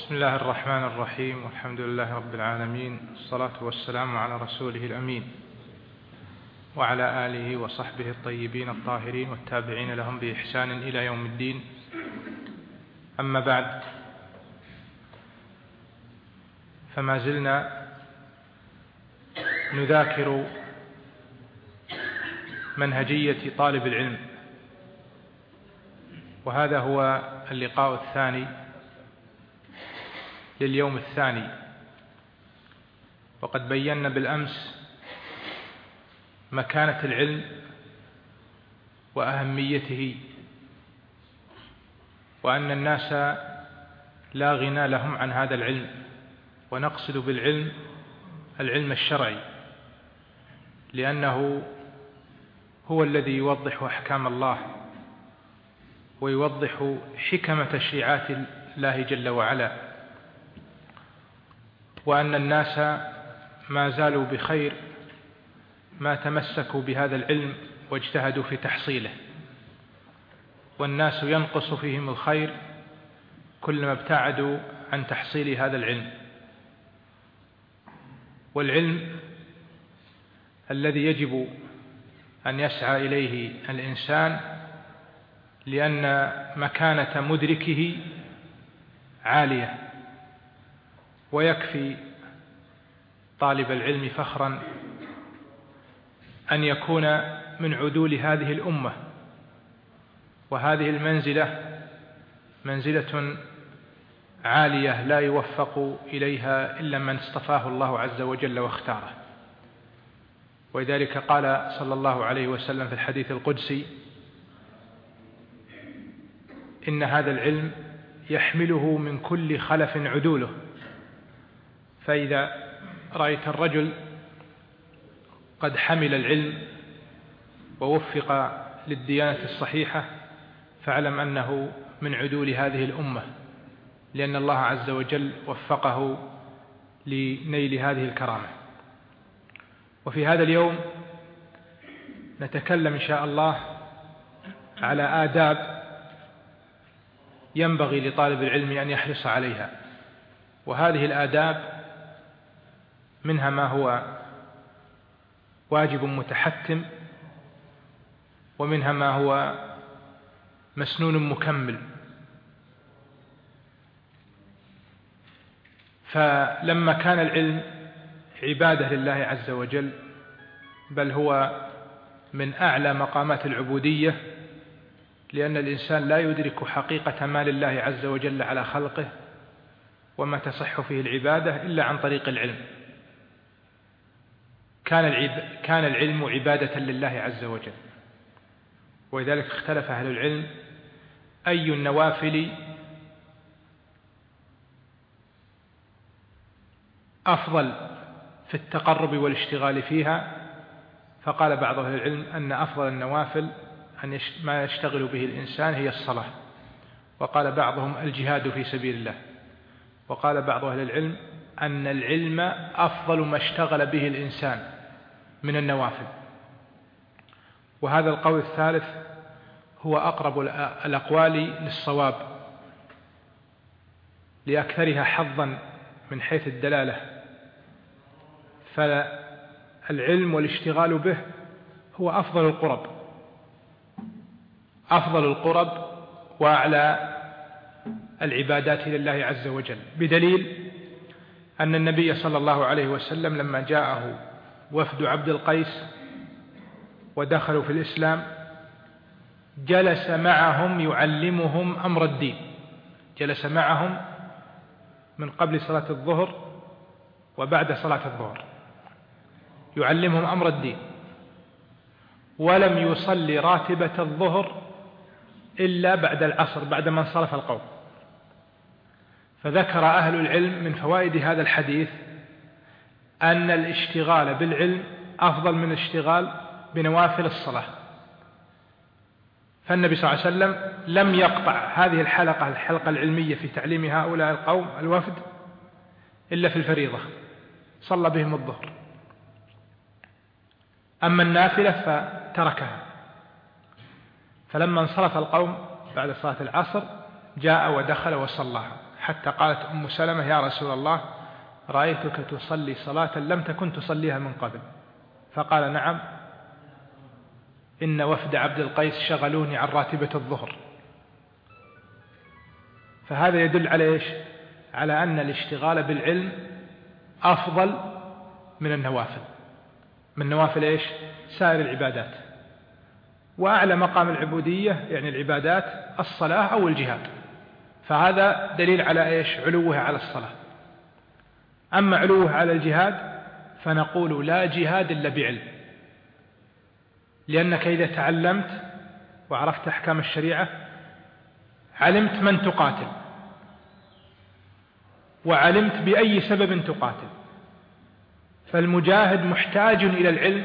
بسم الله الرحمن الرحيم، والحمد لله رب العالمين، الصلاة والسلام على رسوله الأمين وعلى آله وصحبه الطيبين الطاهرين والتابعين لهم بإحسان إلى يوم الدين. أما بعد، فما زلنا نذاكر منهجية طالب العلم، وهذا هو اللقاء الثاني لليوم الثاني. وقد بينا بالأمس مكانة العلم وأهميته، وأن الناس لا غنى لهم عن هذا العلم، ونقصد بالعلم العلم الشرعي، لأنه هو الذي يوضح أحكام الله ويوضح حكم تشريعات الله جل وعلا، وأن الناس ما زالوا بخير ما تمسكوا بهذا العلم واجتهدوا في تحصيله، والناس ينقص فيهم الخير كلما ابتعدوا عن تحصيل هذا العلم. والعلم الذي يجب أن يسعى إليه الإنسان، لأن مكانة مدركه عالية، ويكفي طالب العلم فخرا أن يكون من عدول هذه الأمة، وهذه المنزلة منزلة عالية لا يوفق إليها إلا من اصطفاه الله عز وجل واختاره. ولذلك قال صلى الله عليه وسلم في الحديث القدسي: إن هذا العلم يحمله من كل خلف عدوله، فإذا رأيت الرجل قد حمل العلم ووفق للديانة الصحيحة فاعلم أنه من عدول هذه الأمة، لأن الله عز وجل وفقه لنيل هذه الكرامة. وفي هذا اليوم نتكلم إن شاء الله على آداب ينبغي لطالب العلم أن يحرص عليها، وهذه الآداب منها ما هو واجب متحتم، ومنها ما هو مسنون مكمل. فلما كان العلم عبادة لله عز وجل، بل هو من أعلى مقامات العبودية، لأن الإنسان لا يدرك حقيقة ما لله عز وجل على خلقه وما تصح فيه العبادة إلا عن طريق العلم. كان العلم عبادة لله عز وجل، ولذلك اختلف أهل العلم أي النوافل أفضل في التقرب والاشتغال فيها، فقال بعض أهل العلم أن أفضل النوافل أن ما يشتغل به الإنسان هي الصلاة، وقال بعضهم الجهاد في سبيل الله، وقال بعض أهل العلم أن العلم أفضل ما اشتغل به الإنسان من النوافل. وهذا القول الثالث هو أقرب الأقوال للصواب، لأكثرها حظا من حيث الدلالة. فالعلم والاشتغال به هو أفضل القرب وأعلى العبادات لله عز وجل، بدليل أن النبي صلى الله عليه وسلم لما جاءه وفد عبد القيس ودخلوا في الإسلام جلس معهم يعلمهم أمر الدين، جلس معهم من قبل صلاة الظهر وبعد صلاة الظهر يعلمهم أمر الدين، ولم يصلي راتبة الظهر إلا بعد العصر بعدما انصرف القوم. فذكر أهل العلم من فوائد هذا الحديث أن الاشتغال بالعلم أفضل من الاشتغال بنوافل الصلاة. فالنبي صلى الله عليه وسلم لم يقطع هذه الحلقة العلمية في تعليم هؤلاء القوم الوفد إلا في الفريضة، صلى بهم الظهر. أما النافلة فتركها. فلما انصرف القوم بعد صلاة العصر جاء ودخل وصلى، حتى قالت أم سلمة: يا رسول الله، رأيتك تصلي صلاة لم تكن تصليها من قبل. فقال: نعم، إن وفد عبد القيس شغلوني عن راتبة الظهر. فهذا يدل على إيش؟ على أن الاشتغال بالعلم أفضل من النوافل، من نوافل إيش؟ سائر العبادات. وأعلى مقام العبودية يعني العبادات الصلاة أو الجهاد، فهذا دليل على إيش؟ علوه على الصلاة. أما علوه على الجهاد فنقول: لا جهاد إلا بعلم، لأنك إذا تعلمت وعرفت أحكام الشريعة علمت من تقاتل، وعلمت بأي سبب تقاتل. فالمجاهد محتاج إلى العلم،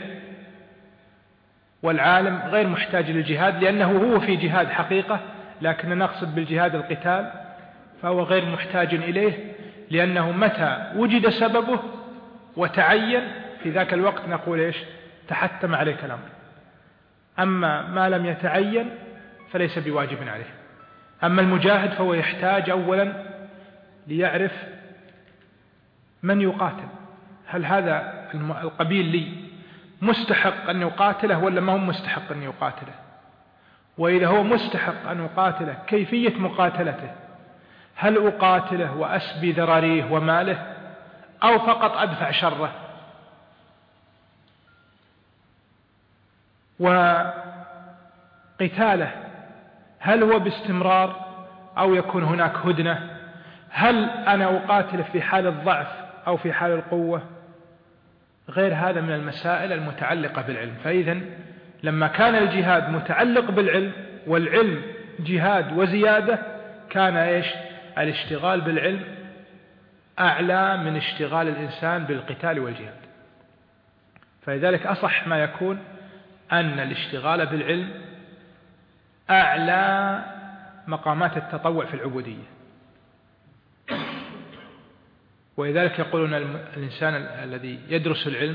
والعالم غير محتاج للجهاد، لأنه هو في جهاد حقيقة، لكن نقصد بالجهاد القتال، فهو غير محتاج إليه، لأنه متى وجد سببه وتعين في ذاك الوقت نقول إيش؟ تحتم عليك الأمر. أما ما لم يتعين فليس بواجب عليه. أما المجاهد فهو يحتاج أولا ليعرف من يقاتل، هل هذا القبيل لي مستحق أن يقاتله ولا ما هو مستحق أن يقاتله؟ وإذا هو مستحق أن يقاتله كيفية مقاتلته، هل أقاتله وأسبي ذراريه وماله أو فقط أدفع شره؟ وقتاله هل هو باستمرار أو يكون هناك هدنة؟ هل أنا أقاتل في حال الضعف أو في حال القوة؟ غير هذا من المسائل المتعلقة بالعلم. فإذا لما كان الجهاد متعلق بالعلم والعلم جهاد وزيادة، كان إيش؟ الاشتغال بالعلم أعلى من اشتغال الإنسان بالقتال والجهاد. فلذلك أصح ما يكون أن الاشتغال بالعلم أعلى مقامات التطوع في العبودية. ولذلك يقولون الإنسان الذي يدرس العلم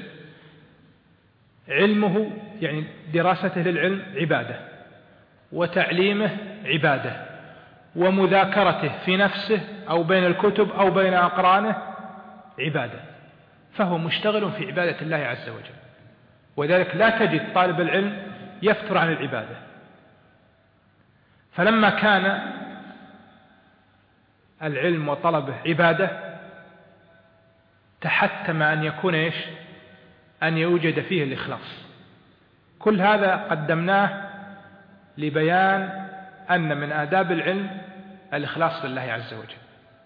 علمه يعني دراسته للعلم عبادة، وتعليمه عبادة، ومذاكرته في نفسه أو بين الكتب أو بين أقرانه عبادة، فهو مشتغل في عبادة الله عز وجل. وذلك لا تجد طالب العلم يفتر عن العبادة. فلما كان العلم وطلبه عبادة تحتم أن يكون إيش؟ أن يوجد فيه الإخلاص. كل هذا قدمناه لبيان أن من آداب العلم الإخلاص لله عز وجل.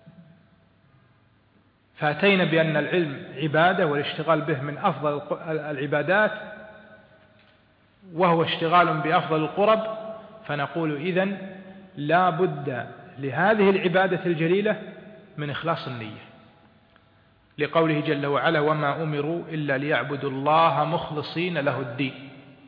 فأتينا بأن العلم عبادة والاشتغال به من أفضل العبادات، وهو اشتغال بأفضل القرب. فنقول إذن لا بد لهذه العبادة الجليلة من إخلاص النية، لقوله جل وعلا: وما أمروا إلا ليعبدوا الله مخلصين له الدين.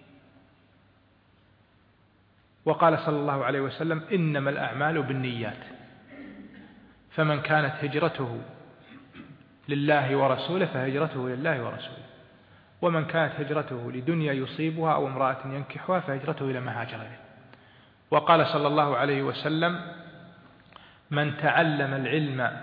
وقال صلى الله عليه وسلم: إنما الأعمال بالنيات، فمن كانت هجرته لله ورسوله فهجرته لله ورسوله، ومن كانت هجرته لدنيا يصيبها أو امرأة ينكحها فهجرته إلى ما هاجر إليه. وقال صلى الله عليه وسلم: من تعلم العلم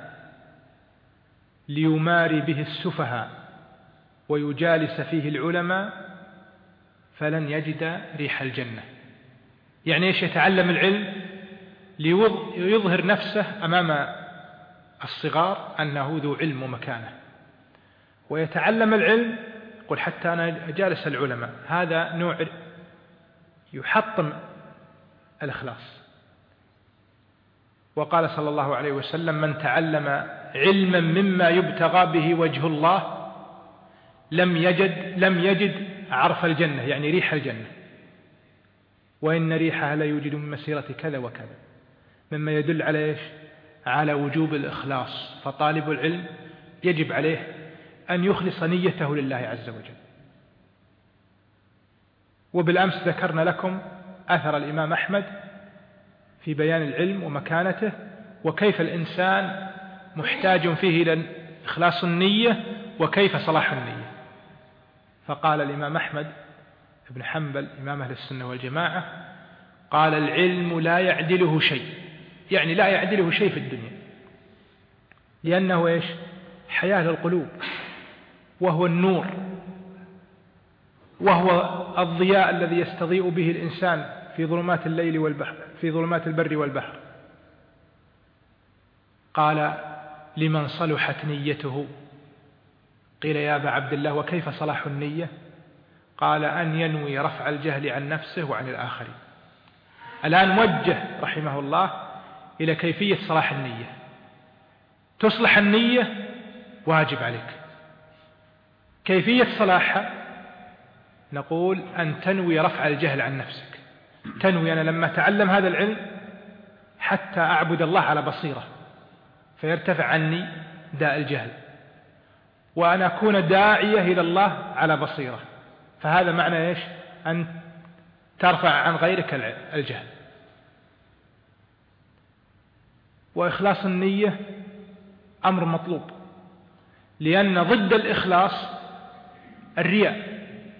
ليماري به السفهاء ويجالس فيه العلماء فلن يجد ريح الجنة. يعني إيش يتعلم العلم؟ ليظهر نفسه أمام الصغار أنه ذو علم ومكانة، ويتعلم العلم يقول حتى أنا جالس العلماء. هذا نوع يحطم الإخلاص. وقال صلى الله عليه وسلم: من تعلم علما مما يبتغى به وجه الله لم يجد عرف الجنة، يعني ريح الجنة، وإن ريحها لا يوجد من مسيرة كذا وكذا، مما يدل على إيش؟ على وجوب الإخلاص. فطالب العلم يجب عليه أن يخلص نيته لله عز وجل. وبالأمس ذكرنا لكم أثر الإمام أحمد في بيان العلم ومكانته، وكيف الإنسان محتاج فيه إلى إخلاص النية وكيف صلاح النية. فقال الإمام أحمد بن حنبل إمام أهل السنة والجماعة: قال العلم لا يعدله شيء، يعني لا يعدله شيء في الدنيا، لأنه إيش؟ حياة للقلوب، وهو النور، وهو الضياء الذي يستضيء به الإنسان في ظلمات الليل والبحر، في ظلمات البر والبحر. قال: لمن صلحت نيته. قيل: يا أبا عبد الله وكيف صلاح النية؟ قال: أن ينوي رفع الجهل عن نفسه وعن الآخرين. الآن وجه رحمه الله إلى كيفية صلاح النية. تصلح النية واجب عليك. كيفية صلاحها؟ نقول أن تنوي رفع الجهل عن نفسك. تنوي: أنا لما أتعلم هذا العلم حتى أعبد الله على بصيرة، فيرتفع عني داء الجهل، وأن أكون داعية إلى الله على بصيرة. فهذا معنى إيش؟ أن ترفع عن غيرك الجهل. وإخلاص النية أمر مطلوب، لأن ضد الإخلاص الرياء،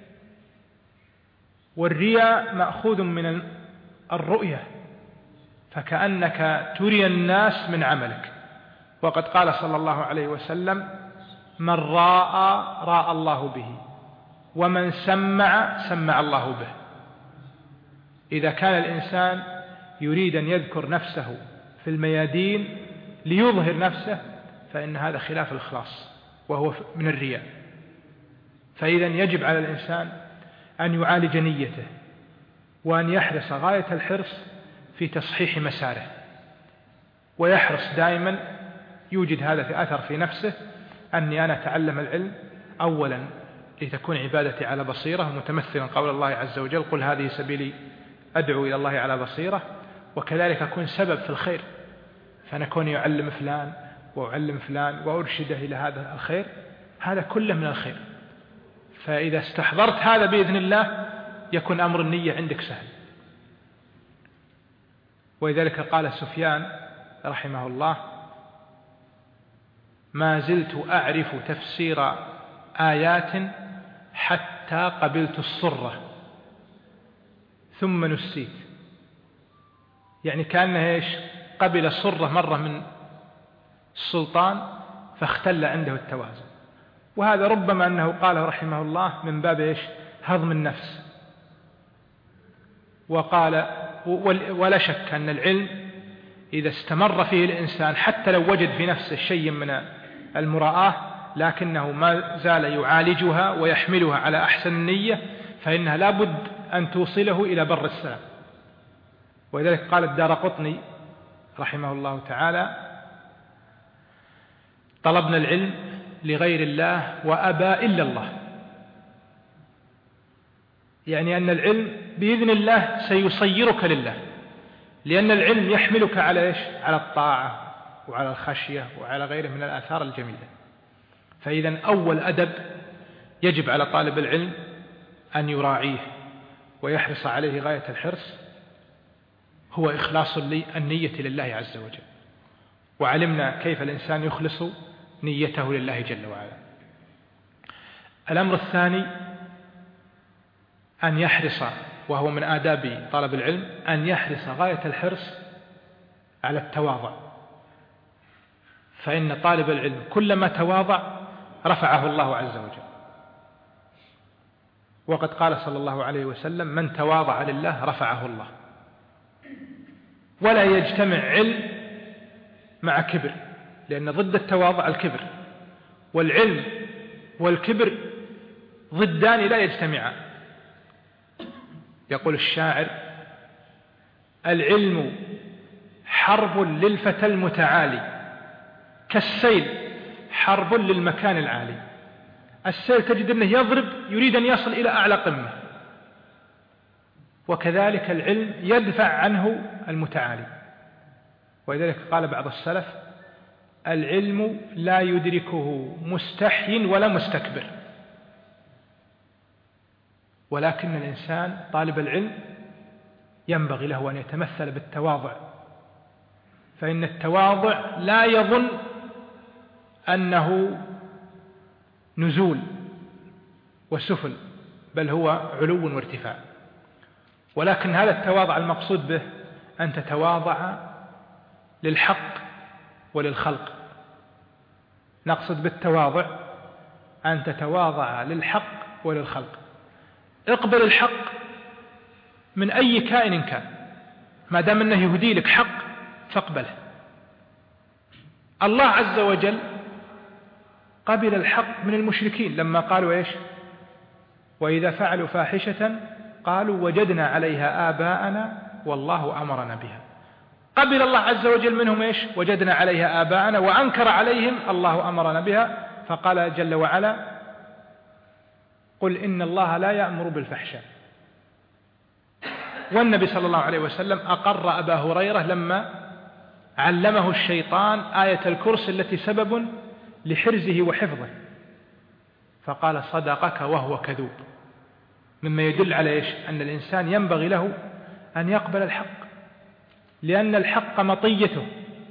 والرياء مأخوذ من الرؤية، فكأنك تري الناس من عملك. وقد قال صلى الله عليه وسلم: من راى الله به، ومن سمع الله به. إذا كان الإنسان يريد أن يذكر نفسه في الميادين ليظهر نفسه، فإن هذا خلاف الإخلاص وهو من الرياء. فإذا يجب على الإنسان أن يعالج نيته، وأن يحرص غاية الحرص في تصحيح مساره، ويحرص دائما يوجد هذا في أثر في نفسه: أني أنا أتعلم العلم أولا لتكون عبادتي على بصيرة، متمثلا قول الله عز وجل: قل هذه سبيلي أدعو إلى الله على بصيرة. وكذلك أكون سبب في الخير، فنكون يعلم فلان وأعلم فلان وأرشده إلى هذا الخير، هذا كله من الخير. فإذا استحضرت هذا بإذن الله يكون أمر النية عندك سهل. ولذلك قال سفيان رحمه الله: ما زلت أعرف تفسير آيات حتى قبلت الصرة ثم نسيت. يعني كأنه إيش؟ قبل الصرة مرة من السلطان فاختل عنده التوازن. وهذا ربما أنه قاله رحمه الله من باب إيش؟ هضم النفس. وقال: ولا شك أن العلم إذا استمر فيه الإنسان حتى لو وجد في نفسه شيء من المراءة، لكنه ما زال يعالجها ويحملها على أحسن النية، فإنها لا بد أن توصله إلى بر السلام. ولذلك قال الدارقطني رحمه الله تعالى: طلبنا العلم لغير الله وأبى إلا الله. يعني أن العلم بإذن الله سيصيرك لله، لأن العلم يحملك على إيش؟ على الطاعة وعلى الخشية وعلى غيره من الآثار الجميلة. فإذا أول أدب يجب على طالب العلم أن يراعيه ويحرص عليه غاية الحرص هو إخلاص النية لله عز وجل. وعلمنا كيف الإنسان يخلص نيته لله جل وعلا. الأمر الثاني أن يحرص، وهو من آداب طلب العلم، أن يحرص غاية الحرص على التواضع. فإن طالب العلم كلما تواضع رفعه الله عز وجل. وقد قال صلى الله عليه وسلم: من تواضع لله رفعه الله. ولا يجتمع علم مع كبر، لأن ضد التواضع الكبر، والعلم والكبر ضدان لا يجتمعان. يقول الشاعر: العلم حرب للفتى المتعالي، كالسيل حرب للمكان العالي. السيل تجد أنه يضرب يريد أن يصل إلى أعلى قمة، وكذلك العلم يدفع عنه المتعالي. ولذلك قال بعض السلف: العلم لا يدركه مستحي ولا مستكبر. ولكن الإنسان طالب العلم ينبغي له أن يتمثل بالتواضع، فإن التواضع لا يظن أنه نزول وسفل، بل هو علو وارتفاع. ولكن هذا التواضع المقصود به أن تتواضع للحق وللخلق، نقصد بالتواضع أن تتواضع للحق وللخلق. اقبل الحق من أي كائن كان، ما دام أنه يهدي لك حق فاقبله. الله عز وجل قبل الحق من المشركين لما قالوا إيش؟ وإذا فعلوا فاحشة قالوا وجدنا عليها آباءنا والله أمرنا بها. قبل الله عز وجل منهم إيش؟ وجدنا عليها آباءنا، وأنكر عليهم الله أمرنا بها، فقال جل وعلا قل إن الله لا يأمر بالفحشاء. والنبي صلى الله عليه وسلم أقر أبا هريرة لما علمه الشيطان آية الكرسي التي سبب لحرزه وحفظه، فقال صدقك وهو كذوب، مما يدل على إيش؟ أن الإنسان ينبغي له أن يقبل الحق، لأن الحق مطيته.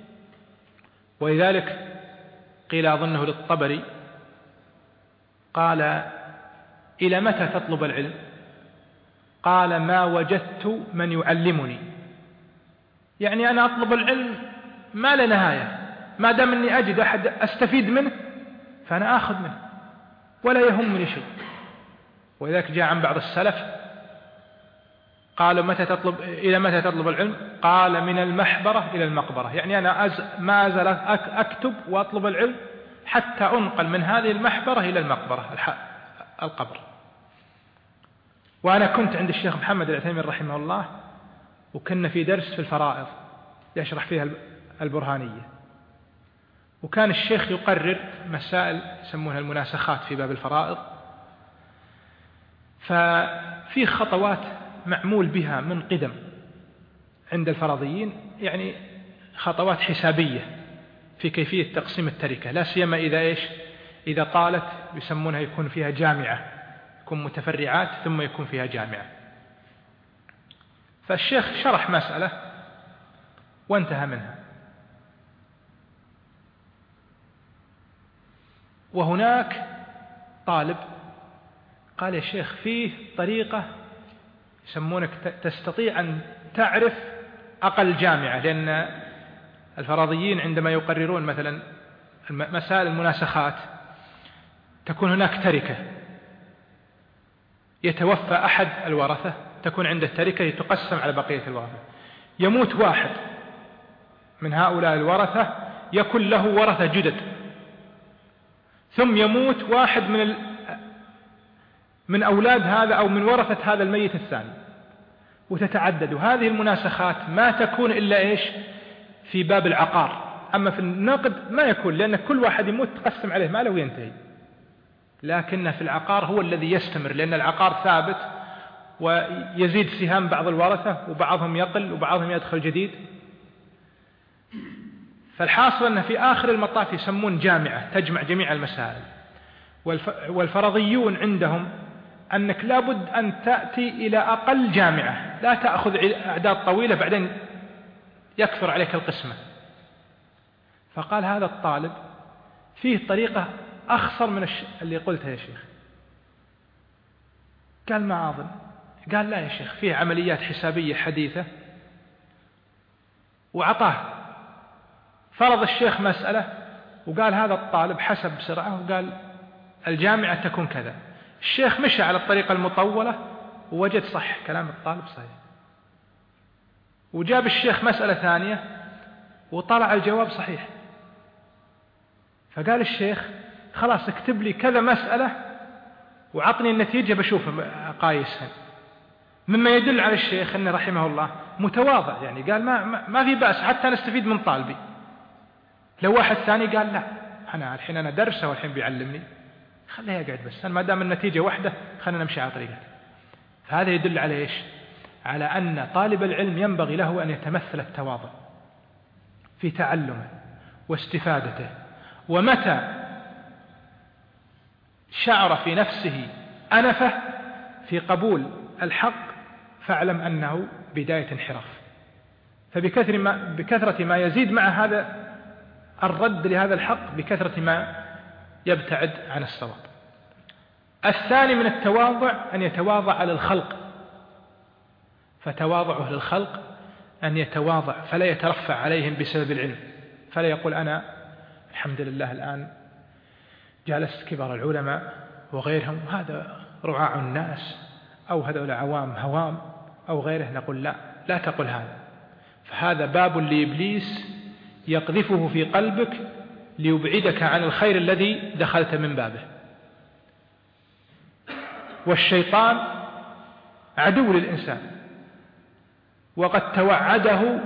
ولذلك قيل أظنه للطبري قال إلى متى تطلب العلم؟ قال ما وجدت من يعلمني. يعني أنا أطلب العلم ما لا نهاية، ما دام أني أجد أحد أستفيد منه فأنا آخذ منه ولا يهمني شيء. ولذلك جاء عن بعض السلف قالوا إلى متى تطلب العلم؟ قال من المحبرة إلى المقبرة. يعني أنا ما أزال أكتب وأطلب العلم حتى أنقل من هذه المحبرة إلى المقبرة القبر. وأنا كنت عند الشيخ محمد العثيمين رحمه الله، وكنا في درس في الفرائض يشرح فيها البرهانية، وكان الشيخ يقرر مسائل يسمونها المناسخات في باب الفرائض، ففي خطوات معمول بها من قدم عند الفرضيين، يعني خطوات حسابية في كيفية تقسيم التركة، لا سيما إذا طالت يسمونها يكون فيها جامعة، يكون متفرعات ثم يكون فيها جامعة. فالشيخ شرح مسألة وانتهى منها، وهناك طالب قال يا شيخ فيه طريقة يسمونك تستطيع أن تعرف أقل جامعة، لأن الفرضيين عندما يقررون مثلا مسائل المناسخات تكون هناك تركة، يتوفى أحد الورثة تكون عنده تركة تقسم على بقية الورثة، يموت واحد من هؤلاء الورثة يكون له ورثة جدد، ثم يموت واحد من أولاد هذا أو من ورثة هذا الميت الثاني، وتتعدد. هذه المناسخات ما تكون إلا في باب العقار، أما في النقد ما يكون، لأن كل واحد يموت تقسم عليه ماله وينتهي، لكن في العقار هو الذي يستمر، لأن العقار ثابت ويزيد سهام بعض الورثة وبعضهم يقل وبعضهم يدخل جديد. فالحاصل أن في آخر المطاف يسمون جامعة تجمع جميع المسائل، والفرضيون عندهم أنك لابد أن تأتي إلى أقل جامعة، لا تأخذ أعداد طويلة بعدين يكثر عليك القسمة. فقال هذا الطالب فيه طريقة أخصر من اللي قلتها يا شيخ. قال ما أظن. قال لا يا شيخ، فيه عمليات حسابية حديثة، وعطاه فرض الشيخ مسألة وقال هذا الطالب حسب بسرعة وقال الجامعة تكون كذا. الشيخ مشى على الطريقة المطولة ووجد صح كلام الطالب صحيح، وجاب الشيخ مسألة ثانية وطلع الجواب صحيح. فقال الشيخ خلاص اكتب لي كذا مسألة وعطني النتيجة بشوف قايسها، مما يدل على الشيخ أنه رحمه الله متواضع، يعني قال ما في بأس حتى نستفيد من طالبي. لو واحد ثاني قال لا الحين أنا درسه والحين بيعلمني، خليه يقعد بس، ما دام النتيجة واحدة خلينا نمشي على طريقته. فهذا يدل على على أن طالب العلم ينبغي له أن يتمثل التواضع في تعلمه واستفادته، ومتى شعر في نفسه أنفة في قبول الحق فاعلم أنه بداية انحراف. فبكثرة ما يزيد مع هذا الرد لهذا الحق بكثرة ما يبتعد عن الصواب. الثاني من التواضع أن يتواضع على الخلق، فتواضعه للخلق أن يتواضع فلا يترفع عليهم بسبب العلم، فلا يقول أنا الحمد لله الآن جالست كبار العلماء وغيرهم وهذا رعاع الناس أو هذول عوام هوام أو غيره، نقول لا تقل هذا، فهذا باب لإبليس يقذفه في قلبك ليبعدك عن الخير الذي دخلت من بابه. والشيطان عدو للإنسان، وقد توعده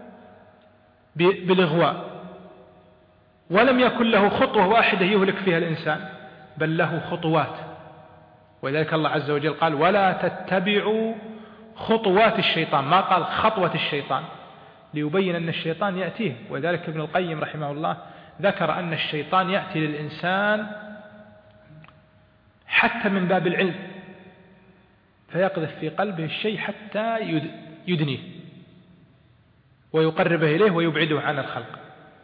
بالإغواء، ولم يكن له خطوة واحدة يهلك فيها الإنسان، بل له خطوات. ولذلك الله عز وجل قال ولا تتبعوا خطوات الشيطان، ما قال خطوة الشيطان، ليبين أن الشيطان يأتيه. ولذلك ابن القيم رحمه الله ذكر أن الشيطان يأتي للإنسان حتى من باب العلم، فيقذف في قلبه الشيء حتى يدنيه ويقربه إليه ويبعده عن الخلق.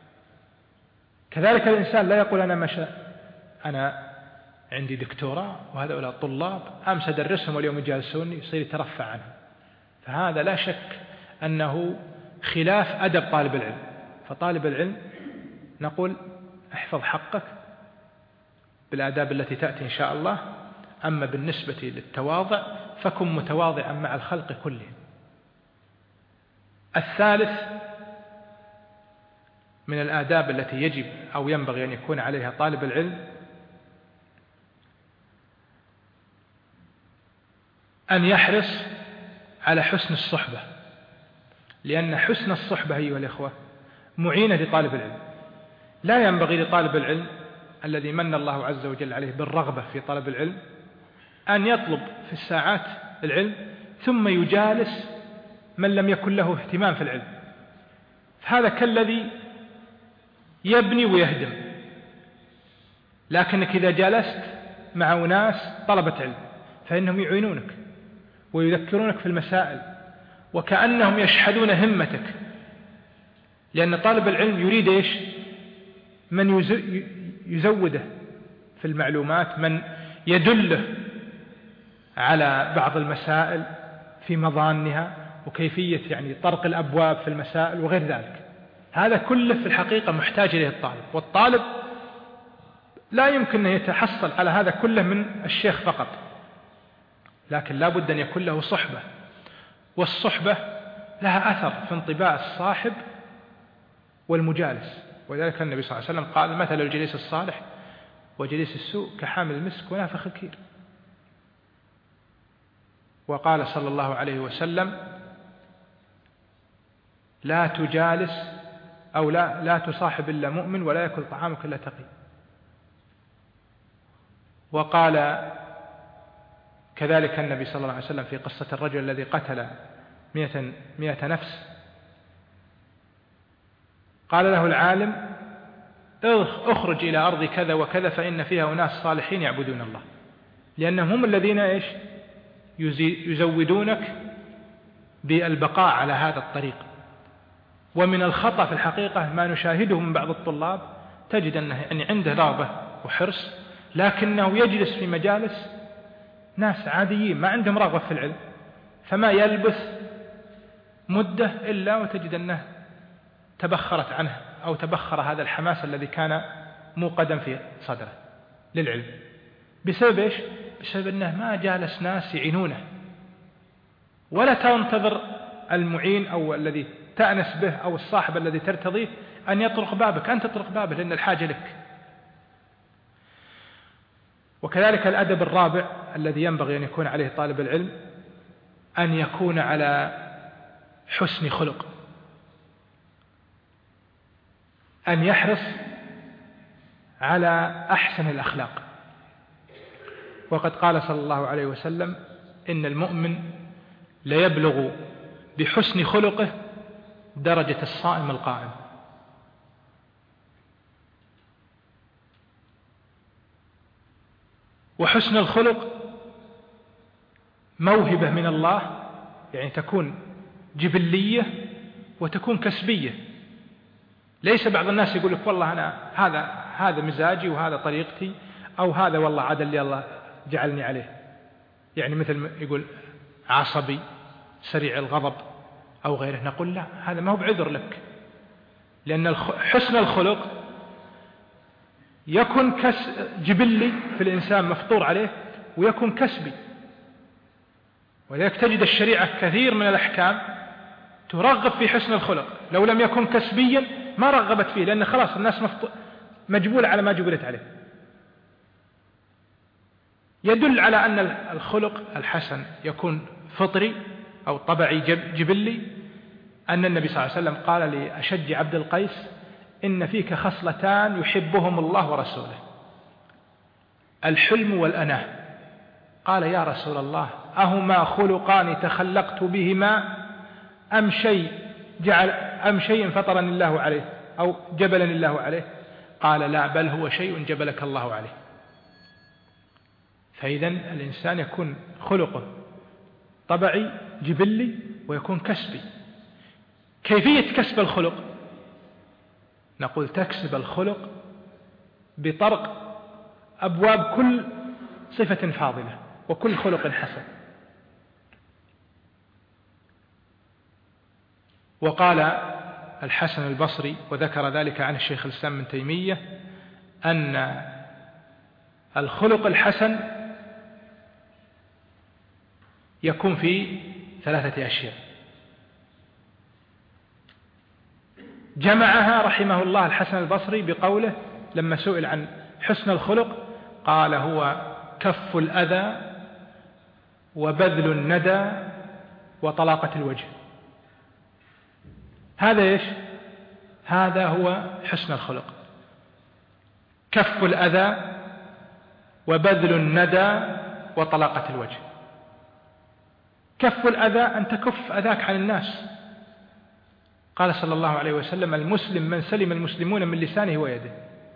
كذلك الإنسان لا يقول أنا عندي دكتوراه وهذا طلاب أمس أدرسهم واليوم يجالسوني، يصير يترفع عنهم، فهذا لا شك أنه خلاف أدب طالب العلم. فطالب العلم نقول احفظ حقك بالآداب التي تأتي إن شاء الله. أما بالنسبة للتواضع فكن متواضعا مع الخلق كلهم. الثالث من الآداب التي يجب أو ينبغي أن يكون عليها طالب العلم أن يحرص على حسن الصحبة، لأن حسن الصحبة أيها الإخوة معينة لطالب العلم. لا ينبغي لطالب العلم الذي من الله عز وجل عليه بالرغبة في طلب العلم أن يطلب في الساعات العلم ثم يجالس من لم يكن له اهتمام في العلم، فهذا كالذي يبني ويهدم. لكنك إذا جلست مع أناس طلبة علم فإنهم يعينونك ويذكرونك في المسائل وكأنهم يشحذون همتك، لأن طالب العلم يريد إيش؟ من يزوده في المعلومات، من يدله على بعض المسائل في مظانها وكيفية طرق الأبواب في المسائل وغير ذلك. هذا كله في الحقيقة محتاج إليه الطالب، والطالب لا يمكن أن يتحصل على هذا كله من الشيخ فقط، لكن لا بد أن يكون له صحبة، والصحبة لها أثر في انطباع الصاحب والمجالس. ولذلك النبي صلى الله عليه وسلم قال مثل الجليس الصالح وجليس السوء كحامل المسك ونافخ الكير. وقال صلى الله عليه وسلم لا تجالس أو لا تصاحب إلا مؤمن ولا يأكل طعامك إلا تقي. وقال كذلك النبي صلى الله عليه وسلم في قصة الرجل الذي قتل 100 نفس، قال له العالم اخرج إلى أرض كذا وكذا فإن فيها أناس صالحين يعبدون الله، لأنهم هم الذين إيش يزودونك بالبقاء على هذا الطريق. ومن الخطأ في الحقيقة ما نشاهده من بعض الطلاب، تجد أنه عنده رغبة وحرص لكنه يجلس في مجالس ناس عاديين ما عندهم رغبة في العلم، فما يلبث مدة إلا وتجد أنه تبخرت عنه أو تبخر هذا الحماس الذي كان موقدا في صدره للعلم. بسبب إيش؟ بسبب أنه ما جالس ناس يعينونه. ولا تنتظر المعين أو الذي تأنس به أو الصاحب الذي ترتضيه أن يطرق بابك، أنت تطرق بابه لأن الحاجة لك. وكذلك الأدب الرابع الذي ينبغي أن يكون عليه طالب العلم أن يكون على حسن خلق، أن يحرص على أحسن الأخلاق. وقد قال صلى الله عليه وسلم إن المؤمن ليبلغ بحسن خلقه درجة الصائم القائم. وحسن الخلق موهبة من الله، يعني تكون جبلية وتكون كسبية. ليس بعض الناس يقول لك والله أنا هذا مزاجي وهذا طريقتي، أو هذا والله عاد اللي الله جعلني عليه، يعني مثل يقول عصبي سريع الغضب أو غيره. نقول لا، هذا ما هو بعذر لك، لأن حسن الخلق يكن جبلي في الإنسان مفطور عليه، ويكون كسبي. ولذلك تجد الشريعة كثير من الأحكام ترغب في حسن الخلق، لو لم يكن كسبيا ما رغبت فيه، لأن خلاص الناس مجبولة على ما جبلت عليه. يدل على أن الخلق الحسن يكون فطري أو طبعي جبلي، أن النبي صلى الله عليه وسلم قال لأشج عبد القيس: إن فيك خصلتان يحبهم الله ورسوله، الحلم والأناة. قال: يا رسول الله، أهما خلقان تخلقت بهما أم شيء فطرني الله عليه أو جبلني الله عليه؟ قال: لا، بل هو شيء جبلك الله عليه. فإذا الإنسان يكون خلقه طبعي جبلي ويكون كسبي. كيفية كسب الخلق؟ نقول تكسب الخلق بطرق أبواب كل صفة فاضلة وكل خلق حسن. وقال الحسن البصري، وذكر ذلك عن الشيخ الإسلام ابن تيمية، أن الخلق الحسن يكون في 3 أشياء، جمعها رحمه الله الحسن البصري بقوله لما سئل عن حسن الخلق، قال: هو كف الأذى وبذل الندى وطلاقة الوجه. هذا إيش؟ هذا هو حسن الخلق، كف الأذى وبذل الندى وطلاقة الوجه. كف الأذى أن تكف أذاك عن الناس. قال صلى الله عليه وسلم: المسلم من سلم المسلمون من لسانه ويده.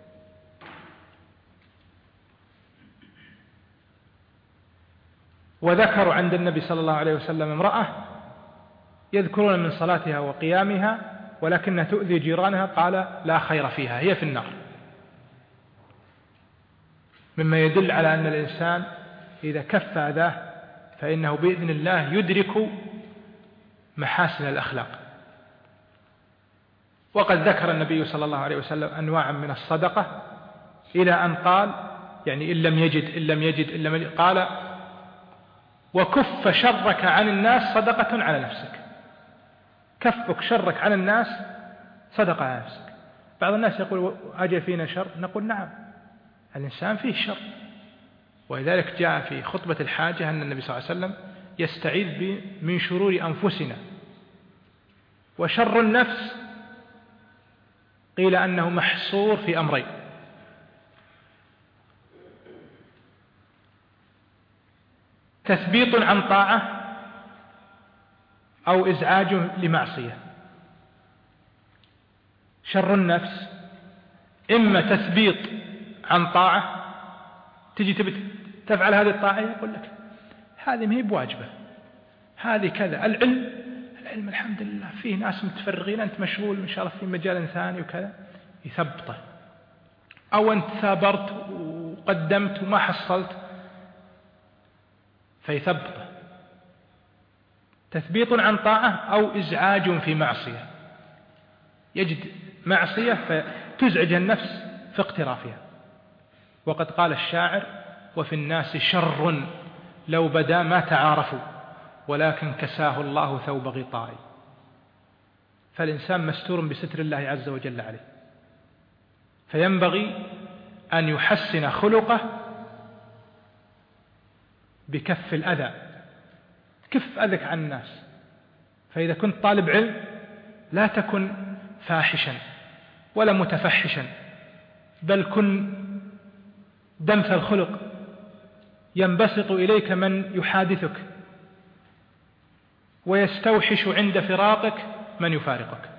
وذكروا عند النبي صلى الله عليه وسلم امرأة يذكرون من صلاتها وقيامها ولكنها تؤذي جيرانها، قال: لا خير فيها، هي في النار. مما يدل على أن الإنسان إذا كف أذاه فإنه بإذن الله يدرك محاسن الأخلاق. وقد ذكر النبي صلى الله عليه وسلم أنواعا من الصدقة إلى أن قال، يعني إن لم يجد قال: وكف شرك عن الناس صدقة على نفسك. كفك شرك عن الناس صدقة على نفسك. بعض الناس يقول: أجل فينا شر؟ نقول: نعم، الإنسان فيه شر. ولذلك جاء في خطبة الحاجة أن النبي صلى الله عليه وسلم يستعيذ من شرور أنفسنا. وشر النفس قيل أنه محصور في أمرين: تثبيط عن طاعة أو إزعاج لمعصية. شر النفس إما تثبيط عن طاعة، تجي تفعل هذه الطاعة يقول لك هذه ما هي بواجبة، هذه كذا. العلم الحمد لله فيه ناس متفرغين، أنت مشغول إن شاء الله في مجال ثاني وكذا، يثبطه. أو أنت ثابرت وقدمت وما حصلت فيثبطه. تثبيط عن طاعة أو إزعاج في معصية، يجد معصية فتزعج النفس في اقترافها. وقد قال الشاعر: وفي الناس شر لو بدا ما تعارفوا ولكن كساه الله ثوب غطاء. فالإنسان مستور بستر الله عز وجل عليه، فينبغي أن يحسن خلقه بكف الأذى. كف أذك عن الناس. فإذا كنت طالب علم لا تكن فاحشا ولا متفحشا، بل كن دمث الخلق، ينبسط إليك من يحادثك ويستوحش عند فراقك من يفارقك.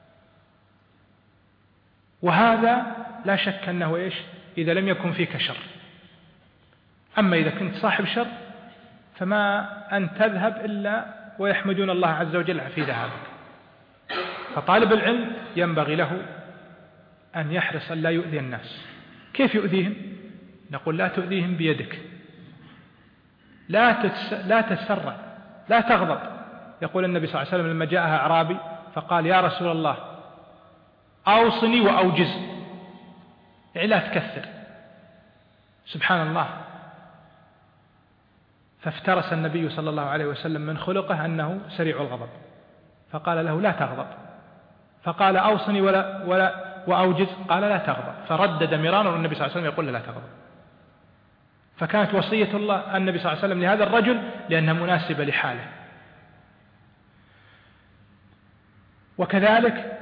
وهذا لا شك أنه إيش؟ إذا لم يكن فيك شر. أما إذا كنت صاحب شر فما أن تذهب إلا ويحمدون الله عز وجل في ذهابك. فطالب العلم ينبغي له أن يحرص أن لا يؤذي الناس. كيف يؤذيهم؟ نقول: لا تؤذيهم بيدك، لا تسرع، لا تغضب. يقول النبي صلى الله عليه وسلم لما جاءها أعرابي فقال: يا رسول الله أوصني وأوجز، يعني لا تكثر. سبحان الله، فافترس النبي صلى الله عليه وسلم من خلقه أنه سريع الغضب، فقال له لا تغضب، فقال أوصني وأوجز، قال لا تغضب، فردد مرارا والنبي صلى الله عليه وسلم يقول لا تغضب. فكانت وصية الله النبي صلى الله عليه وسلم لهذا الرجل لأنها مناسبة لحاله. وكذلك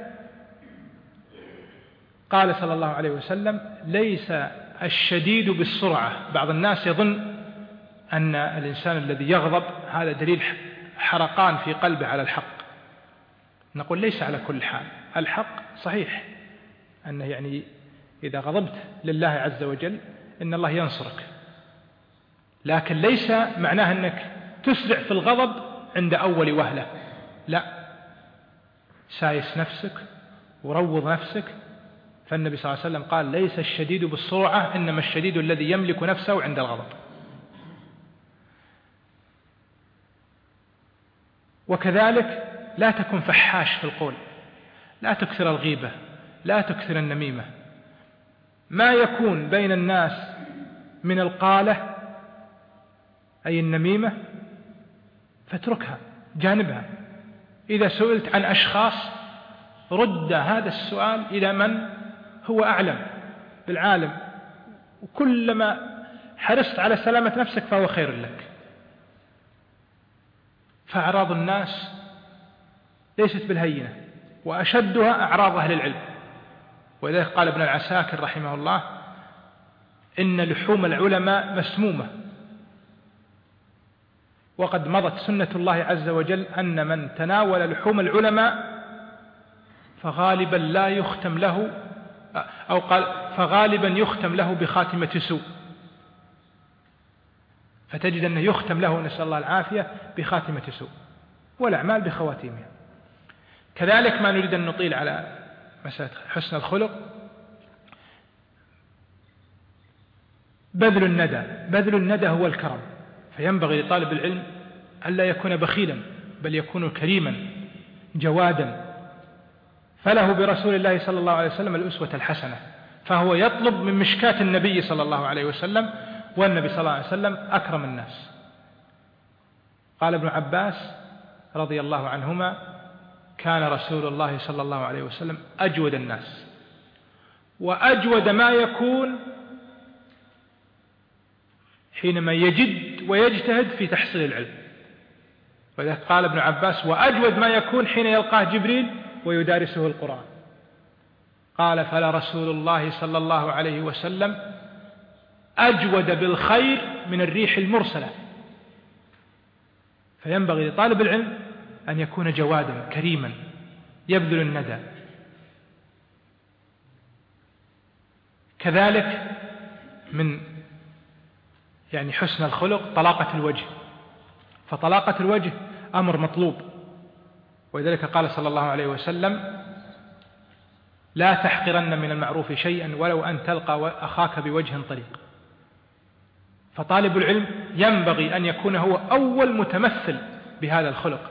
قال صلى الله عليه وسلم ليس الشديد بالسرعة. بعض الناس يظن أن الإنسان الذي يغضب هذا دليل حرقان في قلبه على الحق. نقول ليس على كل حال. الحق صحيح أنه يعني إذا غضبت لله عز وجل إن الله ينصرك، لكن ليس معناه أنك تسرع في الغضب عند أول وهلة، لا، سايس نفسك وروض نفسك. فالنبي صلى الله عليه وسلم قال ليس الشديد بالسرعة إنما الشديد الذي يملك نفسه عند الغضب. وكذلك لا تكن فحاش في القول، لا تكثر الغيبة، لا تكثر النميمة. ما يكون بين الناس من القالة أي النميمة فاتركها جانبها. إذا سئلت عن أشخاص رد هذا السؤال إلى من هو أعلم بالعالم، وكلما حرصت على سلامة نفسك فهو خير لك. فأعراض الناس ليست بالهينة، وأشدها أعراض أهل العلم. ولذلك قال ابن العساكر رحمه الله إن لحوم العلماء مسمومة، وقد مضت سنة الله عز وجل أن من تناول لحوم العلماء فغالبا لا يختم له، أو قال فغالبا يختم له بخاتمة سوء، فتجد أنه يختم له نسأل الله العافية بخاتمة سوء، والأعمال بخواتيمها. كذلك ما نريد أن نطيل على مسألة حسن الخلق، بذل الندى. بذل الندى هو الكرم، فينبغي لطالب العلم ألا يكون بخيلا بل يكون كريما جوادا، فله برسول الله صلى الله عليه وسلم الأسوة الحسنة، فهو يطلب من مشكاة النبي صلى الله عليه وسلم، والنبي صلى الله عليه وسلم أكرم الناس. قال ابن عباس رضي الله عنهما كان رسول الله صلى الله عليه وسلم أجود الناس، وأجود ما يكون حينما يجد ويجتهد في تحصيل العلم. ولذلك قال ابن عباس وأجود ما يكون حين يلقاه جبريل ويدارسه القرآن. قال فلا رسول الله صلى الله عليه وسلم أجود بالخير من الريح المرسلة. فينبغي لطالب العلم أن يكون جوادا كريما يبذل الندى. كذلك من يعني حسن الخلق طلاقة الوجه، فطلاقة الوجه أمر مطلوب. ولذلك قال صلى الله عليه وسلم لا تحقرن من المعروف شيئا ولو أن تلقى أخاك بوجه طليق. فطالب العلم ينبغي أن يكون هو أول متمثل بهذا الخلق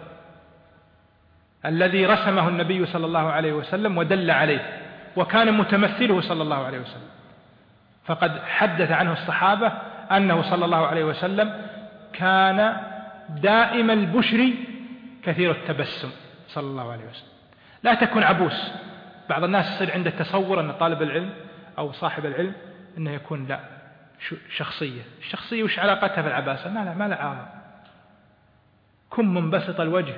الذي رسمه النبي صلى الله عليه وسلم ودل عليه، وكان متمثله صلى الله عليه وسلم. فقد حدث عنه الصحابة أنه صلى الله عليه وسلم كان دائم البشر كثير التبسم صلى الله عليه وسلم. لا تكن عبوس. بعض الناس يصير عنده تصور أن طالب العلم أو صاحب العلم أنه يكون لا الشخصية وش علاقتها بالعباسة؟ ما لا علاقة. كن منبسط الوجه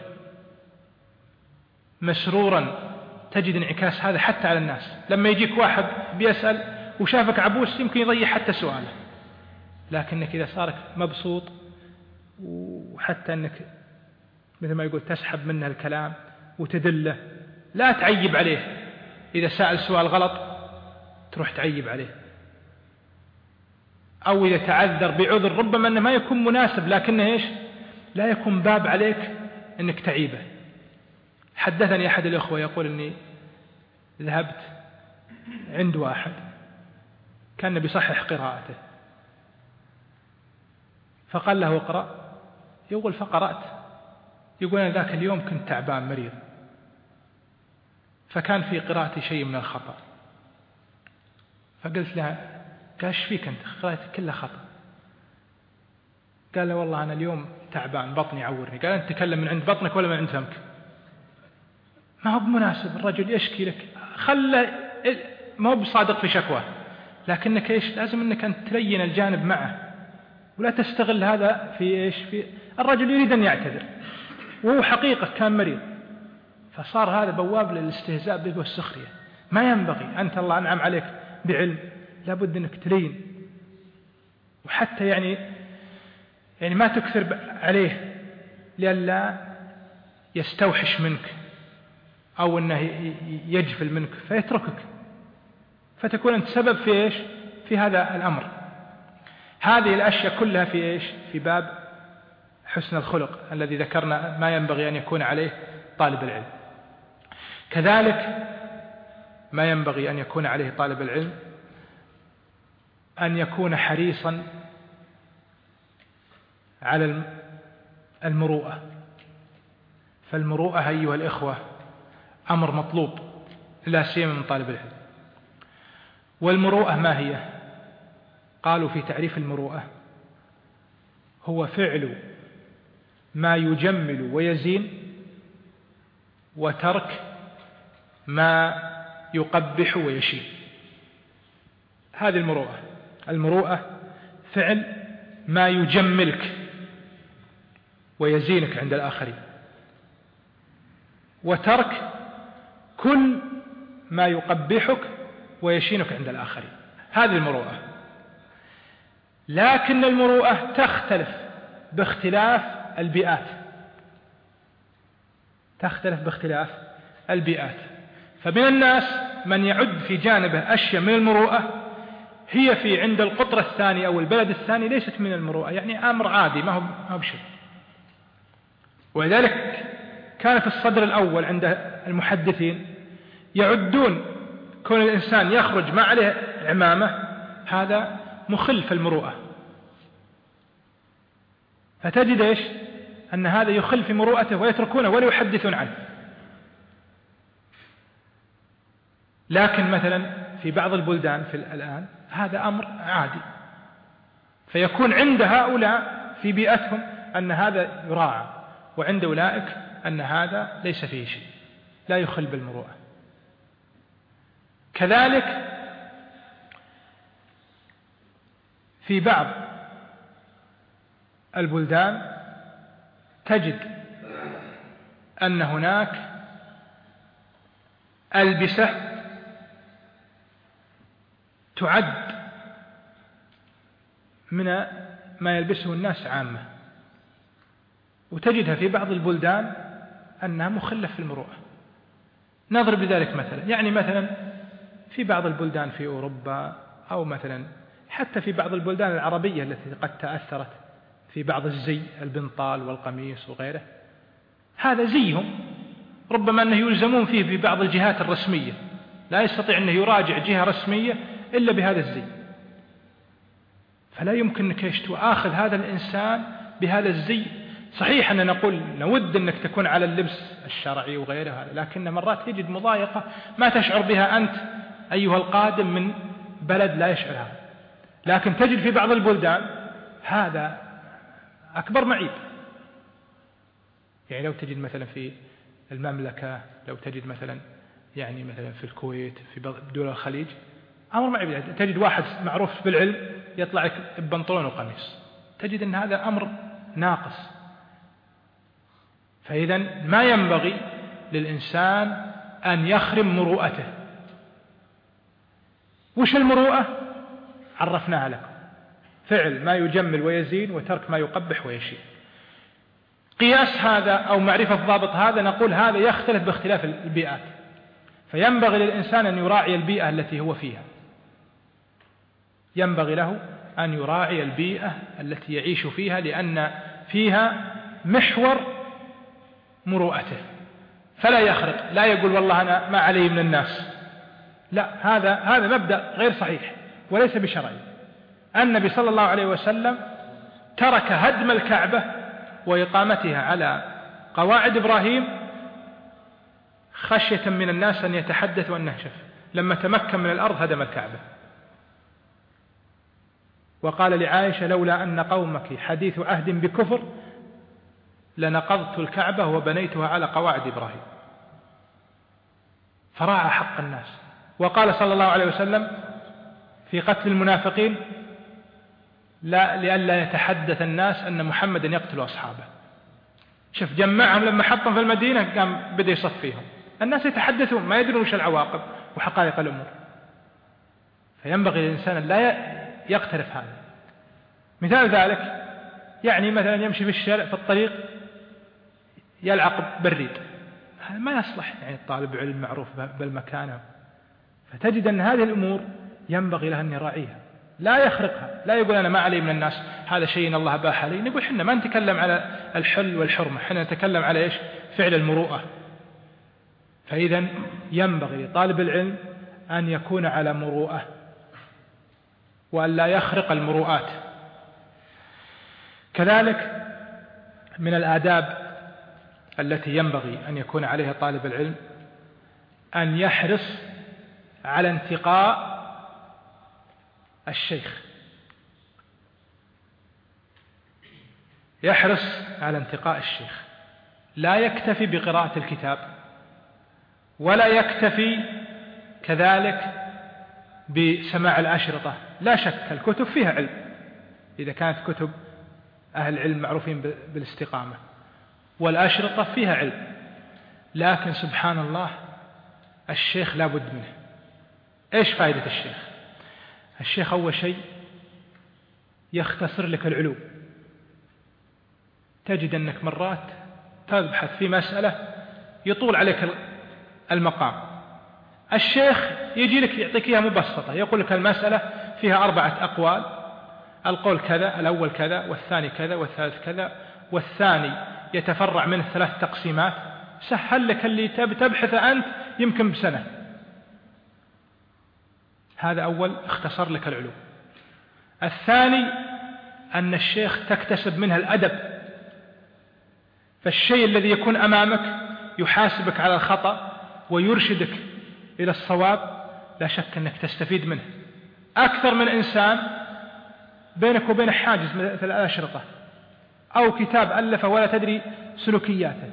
مسرورا، تجد انعكاس هذا حتى على الناس. لما يجيك واحد بيسأل وشافك عبوس يمكن يضيع حتى سؤاله، لكنك إذا صارك مبسوط وحتى أنك مثل ما يقول تسحب منه الكلام وتدله، لا تعيب عليه. إذا سأل سؤال غلط تروح تعيب عليه، أو إذا تعذر بعذر ربما أنه ما يكون مناسب لكنه إيش لا يكون باب عليك أنك تعيبه. حدثني أحد الأخوة يقول أني ذهبت عند واحد كان بيصحح قراءته، فقال له اقرأ، يقول فقرأت، يقول أنا ذاك اليوم كنت تعبان مريض، فكان في قراءتي شيء من الخطأ، فقلت لها، قال ايش فيك أنت؟ قراءتك كلها خطأ. قال له والله أنا اليوم تعبان بطني يعورني. قال أنت تتكلم من عند بطنك ولا من عند فمك؟ ما هو بمناسب الرجل يشكي لك، خله ما هو بصادق في شكواه، لكنك إيش لازم أنك أن تلين الجانب معه ولا تستغل هذا في إيش في الرجل يريد أن يعتذر وهو حقيقة كان مريض، فصار هذا بواب للاستهزاء به والسخرية. ما ينبغي، أنت الله أنعم عليك بعلم، لابد أنك تلين، وحتى يعني ما تكثر عليه لئلا يستوحش منك أو أنه يجفل منك فيتركك، فتكون أنت سبب في إيش في هذا الأمر. هذه الأشياء كلها في إيش في باب حسن الخلق الذي ذكرنا ما ينبغي أن يكون عليه طالب العلم. كذلك ما ينبغي أن يكون عليه طالب العلم أن يكون حريصا على المروءة، فالمروءة أيها الإخوة أمر مطلوب لا سيما من طالب العلم. والمروءة ما هي؟ قالوا في تعريف المروءة: هو فعل ما يجمل ويزين وترك ما يقبح ويشين. هذه المروءة. المروءة فعل ما يجملك ويزينك عند الآخرين، وترك كل ما يقبحك ويشينك عند الآخرين. هذه المروءة. لكن المروءة تختلف باختلاف البيئات، تختلف باختلاف البيئات. فمن الناس من يعد في جانبه أشياء من المروءة هي في عند القطر الثاني أو البلد الثاني ليست من المروءة، يعني أمر عادي ما هو بشيء. ولذلك كان في الصدر الأول عند المحدثين يعدون كون الإنسان يخرج ما عليه عمامة هذا مخل في المروءة، فتجد إيش أن هذا يخل في مروءته ويتركونه ولا يحدثون عنه. لكن مثلا في بعض البلدان في الآن هذا أمر عادي، فيكون عند هؤلاء في بيئتهم أن هذا يراعى، وعند أولئك أن هذا ليس فيه شيء، لا يخل بالمروءة. كذلك في بعض البلدان تجد أن هناك ألبسة تعد من ما يلبسه الناس عامة، وتجدها في بعض البلدان أنها مخلة في المروءة. نضرب بذلك مثلا، يعني مثلا في بعض البلدان في أوروبا أو مثلا حتى في بعض البلدان العربية التي قد تأثرت في بعض الزي البنطال والقميص وغيره، هذا زيهم، ربما أنه يلزمون فيه ببعض الجهات الرسمية، لا يستطيع أنه يراجع جهة رسمية إلا بهذا الزي، فلا يمكن أنك تؤاخذ هذا الإنسان بهذا الزي. صحيح أننا نقول نود أنك تكون على اللبس الشرعي وغيرها، لكن مرات يجد مضايقة ما تشعر بها أنت أيها القادم من بلد لا يشعرها، لكن تجد في بعض البلدان هذا أكبر معيب. يعني لو تجد مثلا في المملكة، لو تجد مثلا يعني مثلا في الكويت، في دول الخليج، أمر معيب. تجد واحد معروف بالعلم يطلع لك ببنطلون وقميص، تجد أن هذا أمر ناقص. فإذا ما ينبغي للإنسان أن يخرم مروءته. وش المروءة؟ عرفناها لكم: فعل ما يجمل ويزين وترك ما يقبح ويشين. قياس هذا أو معرفة ضابط هذا نقول هذا يختلف باختلاف البيئات، فينبغي للإنسان أن يراعي البيئة التي هو فيها، ينبغي له أن يراعي البيئة التي يعيش فيها، لأن فيها محور مروءته، فلا يخرق، لا يقول والله أنا ما علي من الناس، لا، هذا مبدأ غير صحيح وليس بشرعي. النبي صلى الله عليه وسلم ترك هدم الكعبة وإقامتها على قواعد إبراهيم خشية من الناس أن يتحدثوا أن نهشف. لما تمكن من الأرض هدم الكعبة، وقال لعائشة: لولا أن قومك حديث عهد بكفر لنقضت الكعبة وبنيتها على قواعد إبراهيم. فراعى حق الناس. وقال صلى الله عليه وسلم في قتل المنافقين: لئلا يتحدث الناس أن محمدا يقتل أصحابه. شوف، جمعهم لما حطهم في المدينة قام بدأ يصفيهم. الناس يتحدثون ما يدرون وش العواقب وحقائق الأمور. فينبغي للإنسان أن لا يقترف هذا. مثال ذلك يعني مثلا يمشي في الشارع في الطريق يلعق بالريد، هذا ما يصلح. يعني الطالب علم معروف بالمكانة، فتجد أن هذه الأمور ينبغي له أن يراعيها، لا يخرقها، لا يقول أنا ما علي من الناس، هذا شيء الله أباح عليه. نقول حنا ما نتكلم على الحل والحرمة، حنا نتكلم على إيش؟ فعل المروءة. فإذا ينبغي لطالب العلم أن يكون على مروءة وأن لا يخرق المروءات. كذلك من الآداب التي ينبغي أن يكون عليها طالب العلم أن يحرص على انتقاء الشيخ، يحرص على انتقاء الشيخ، لا يكتفي بقراءة الكتاب، ولا يكتفي كذلك بسماع الأشرطة. لا شك الكتب فيها علم إذا كانت كتب أهل العلم معروفين بالاستقامة، والأشرطة فيها علم، لكن سبحان الله الشيخ لا بد منه. إيش فائدة الشيخ؟ الشيخ أول شيء يختصر لك العلوم. تجد أنك مرات تبحث في مسألة يطول عليك المقام، الشيخ يجي لك يعطيك إياها مبسطة، يقول لك المسألة فيها 4 أقوال، القول كذا، الأول كذا، والثاني كذا، والثالث كذا، والثاني يتفرع منه 3 تقسيمات. سهل لك اللي تبحث أنت يمكن بسنة. هذا أول، اختصر لك العلوم. الثاني أن الشيخ تكتسب منها الأدب، فالشيء الذي يكون أمامك يحاسبك على الخطأ ويرشدك إلى الصواب، لا شك أنك تستفيد منه أكثر من إنسان بينك وبين حاجز مثل الأشرطة أو كتاب ألفه ولا تدري سلوكياته.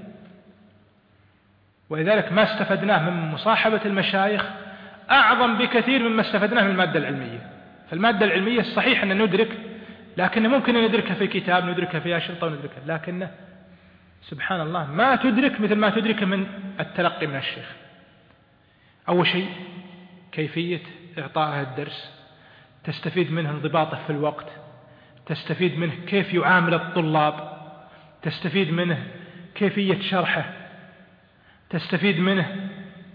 ولذلك ما استفدناه من مصاحبة المشايخ أعظم بكثير مما استفدناه من المادة العلمية. فالمادة العلمية الصحيح أن ندرك، لكن ممكن أن ندركها في كتاب، ندركها في أشرطة وندركها، لكن سبحان الله ما تدرك مثل ما تدرك من التلقي من الشيخ. أول شيء كيفية إعطائه الدرس، تستفيد منه انضباطه في الوقت، تستفيد منه كيف يعامل الطلاب، تستفيد منه كيفية شرحه، تستفيد منه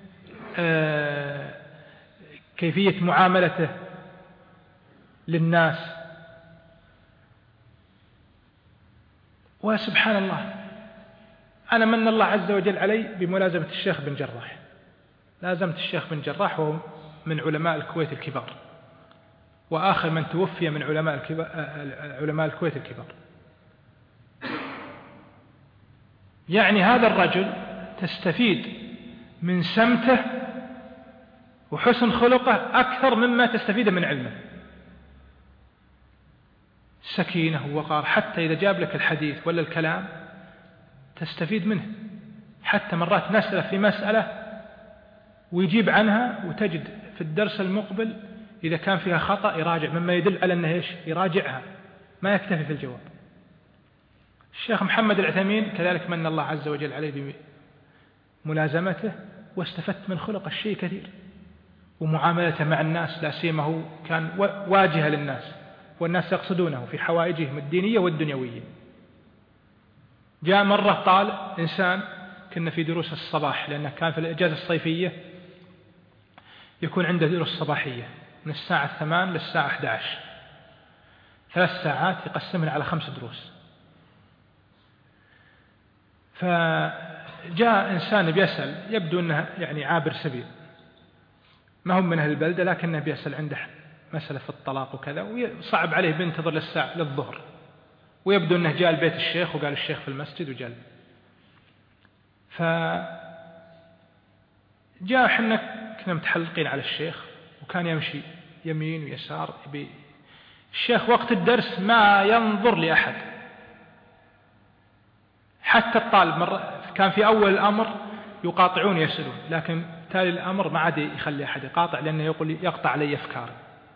كيفية معاملته للناس. وسبحان الله أنا من الله عز وجل علي بملازمة الشيخ بن جراح. لازمت الشيخ بن جراح وهو من علماء الكويت الكبار، وآخر من توفي من علماء الكويت الكبار. يعني هذا الرجل تستفيد من سمته وحسن خلقه أكثر مما تستفيد من علمه. سكينة ووقار، حتى إذا جاب لك الحديث ولا الكلام تستفيد منه. حتى مرات نسأل في مسألة ويجيب عنها، وتجد في الدرس المقبل إذا كان فيها خطأ يراجع، مما يدل على أنه يراجعها، ما يكتفي في الجواب. الشيخ محمد العثيمين كذلك من الله عز وجل عليه بملازمته، واستفدت من خلق الشيء كثير، ومعاملته مع الناس، لا سيما هو كان واجهة للناس والناس يقصدونه في حوائجهم الدينية والدنيوية. جاء مرة طالب إنسان، كنا في دروس الصباح لأنه كان في الإجازة الصيفية يكون عنده دروس صباحية من الساعة 8 للساعة 11، 3 ساعات يقسمها على 5 دروس. فجاء إنسان بيسأل، يبدو أنه يعني عابر سبيل، ما هم من أهل البلدة، لكنه بيسأل عنده مسألة في الطلاق وكذا، وصعب عليه بينتظر للظهر، ويبدو أنه جاء لبيت الشيخ وقال الشيخ في المسجد وجاء. فجاء حنا كنا متحلقين على الشيخ، وكان يمشي يمين ويسار الشيخ وقت الدرس ما ينظر لأحد، حتى الطالب كان في أول الأمر يقاطعون يسألون، لكن تالي الأمر ما عاد يخلي أحد يقاطع، لأنه يقول يقطع علي أفكاري،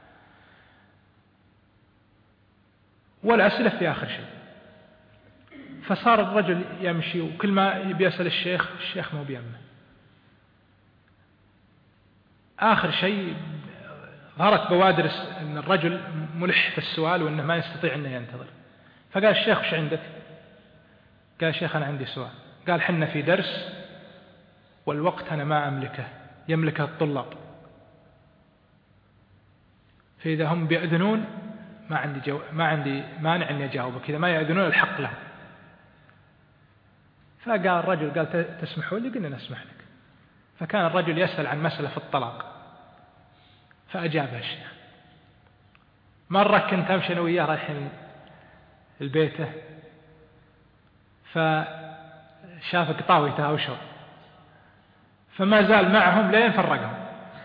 والأسئلة في آخر شيء. فصار الرجل يمشي وكل ما بيسأل الشيخ مو بيمه. آخر شيء ظهرت بوادر أن الرجل ملح في السؤال وأنه ما يستطيع أنه ينتظر، فقال الشيخ وش عندك؟ قال الشيخ أنا عندي سؤال. قال حنا في درس والوقت أنا ما أملكه، يملكه الطلاب، فإذا هم بيأذنون ما عندي مانع أن يجاوبك، إذا ما يأذنون الحق لهم. فقال الرجل قال تسمحوا لي؟ قلنا نسمح لك. فكان الرجل يسأل عن مسألة في الطلاق، فأجابها الشيخ. مرة كنت أمشي أنا وياه رايحين البيته، فشاف قطاوي تهاوشوا، فما زال معهم لين فرقهم،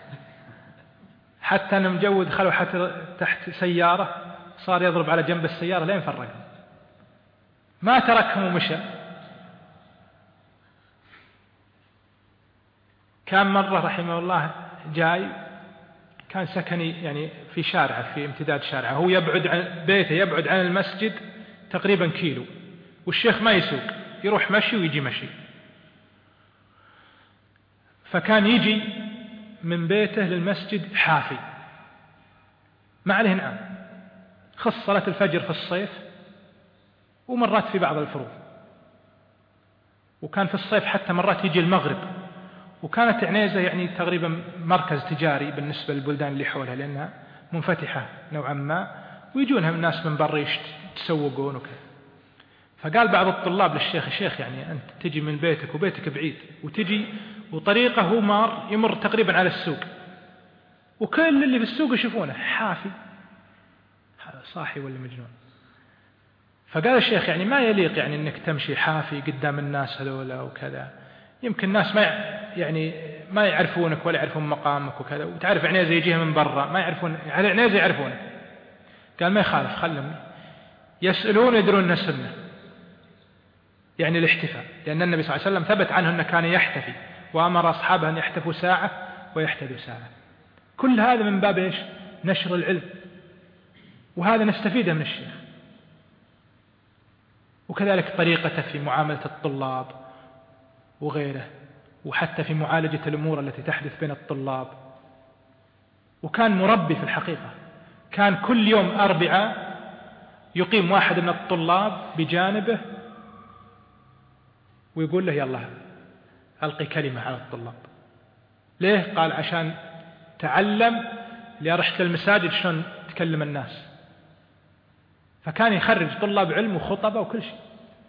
حتى أنه مجود خلوا حتى تحت سيارة، صار يضرب على جنب السيارة لين فرقهم، ما تركهم ومشى. كان مرة رحمه الله جاي، كان سكني يعني في شارع، في امتداد شارع، هو يبعد عن بيته، يبعد عن المسجد تقريبا كيلو، والشيخ ما يسوق، يروح مشي ويجي مشي. فكان يجي من بيته للمسجد حافي، ما عليه نعم، خص صلاة الفجر في الصيف ومرات في بعض الفروض، وكان في الصيف حتى مرات يجي المغرب. وكانت عنيزة يعني تقريبا مركز تجاري بالنسبة للبلدان اللي حولها، لأنها منفتحة نوعا ما، ويجونها الناس من برا يتسوقون وكذا. فقال بعض الطلاب للشيخ: الشيخ يعني أنت تجي من بيتك وبيتك بعيد، وتجي وطريقه هو يمر تقريبا على السوق، وكل اللي في السوق يشوفونه حافي، صاحي ولا مجنون. فقال الشيخ: يعني ما يليق يعني أنك تمشي حافي قدام الناس هذولا وكذا، يمكن الناس ما يعرفونك ولا يعرفون مقامك وكذا، وتعرف عنيزة يجيها من برا ما يعرفون، على عنيزة يعرفونك. قال: ما يخالف، خلهم يسألون يدرون أنها سنة، يعني الاحتفاء، لأن النبي صلى الله عليه وسلم ثبت عنه أنه كان يحتفي، وأمر أصحابه أن يحتفوا ساعة ويحتدوا ساعة. كل هذا من باب إيش؟ نشر العلم، وهذا نستفيده من الشيخ. وكذلك طريقته في معاملة الطلاب وغيره، وحتى في معالجة الأمور التي تحدث بين الطلاب. وكان مربي في الحقيقة، كان كل يوم أربعاء يقيم واحد من الطلاب بجانبه ويقول له: يلا ألقي كلمة على الطلاب. ليه؟ قال: عشان تعلم اللي رحت للمساجد شلون تكلم الناس. فكان يخرج طلاب علم وخطبة وكل شيء،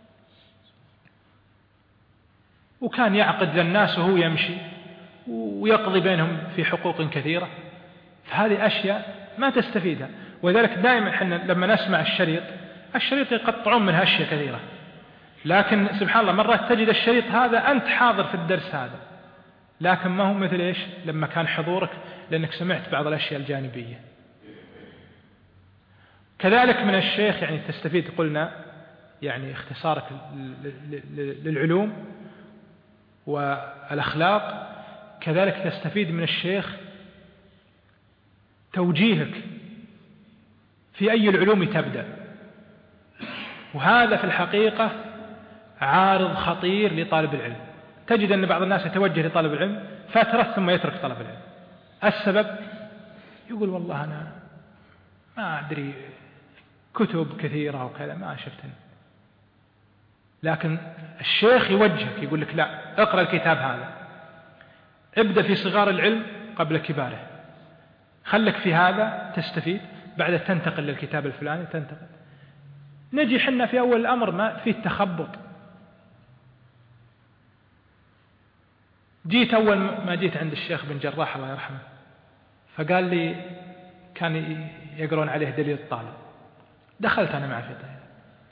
وكان يعقد للناس وهو يمشي ويقضي بينهم في حقوق كثيرة. فهذه أشياء ما تستفيدها. وذلك دائما احنا لما نسمع الشريط يقطعون منها أشياء كثيرة، لكن سبحان الله مرات تجد الشريط هذا أنت حاضر في الدرس هذا، لكن ما هو مثل إيش لما كان حضورك، لأنك سمعت بعض الأشياء الجانبية. كذلك من الشيخ يعني تستفيد، قلنا يعني اختصارك للعلوم والأخلاق. كذلك تستفيد من الشيخ توجيهك في أي العلوم تبدأ، وهذا في الحقيقة عارض خطير لطالب العلم. تجد أن بعض الناس يتوجه لطالب العلم فترة ثم يترك طلب العلم. السبب يقول: والله أنا ما أدري، كتب كثيرة وكذا ما شفتني. لكن الشيخ يوجهك، يقول لك: لا، اقرأ الكتاب هذا، ابدأ في صغار العلم قبل كباره، خلك في هذا تستفيد، بعد تنتقل للكتاب الفلاني تنتقل. نجي حنا في أول الأمر ما في التخبط. جيت أول ما جيت عند الشيخ بن جراح الله يرحمه، فقال لي كان يقرون عليه دليل الطالب، دخلت أنا معه في طيب.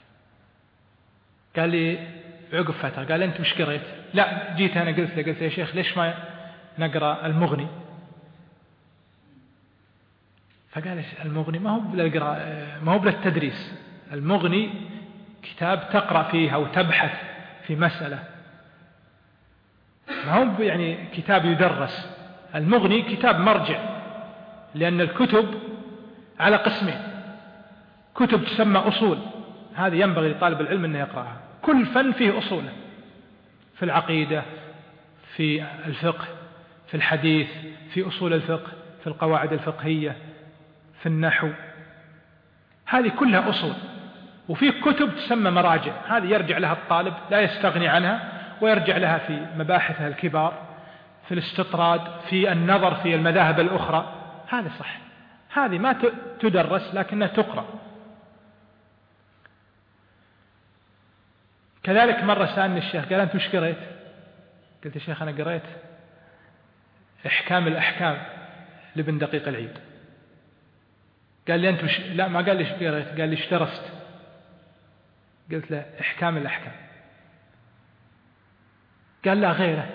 قال لي عقب فترة، قال: أنت مش قريت؟ لا، جيت أنا قلت له يا شيخ ليش ما نقرأ المغني؟ فقال المغني ما هو للتدريس، المغني كتاب تقرأ فيه أو تبحث في مسألة، ما هو يعني كتاب يدرس. المغني كتاب مرجع، لأن الكتب على قسمين: كتب تسمى أصول، هذه ينبغي لطالب العلم أن يقرأها، كل فن فيه أصوله، في العقيدة، في الفقه، في الحديث، في أصول الفقه، في القواعد الفقهية، في النحو، هذه كلها أصول. وفي كتب تسمى مراجع، هذه يرجع لها الطالب لا يستغني عنها، ويرجع لها في مباحثها الكبار، في الاستطراد، في النظر في المذاهب الأخرى. هذا صح، هذه ما تدرس لكنها تقرأ. كذلك مرة سألني الشيخ قال أنت وش قريت؟ قلت يا شيخ أنا قريت إحكام الأحكام لابن دقيق العيد. قال لي أنت وش؟ لا ما قال لي ايش قريت، قال لي ايش درست؟ قلت له إحكام الأحكام. قال لا غيره.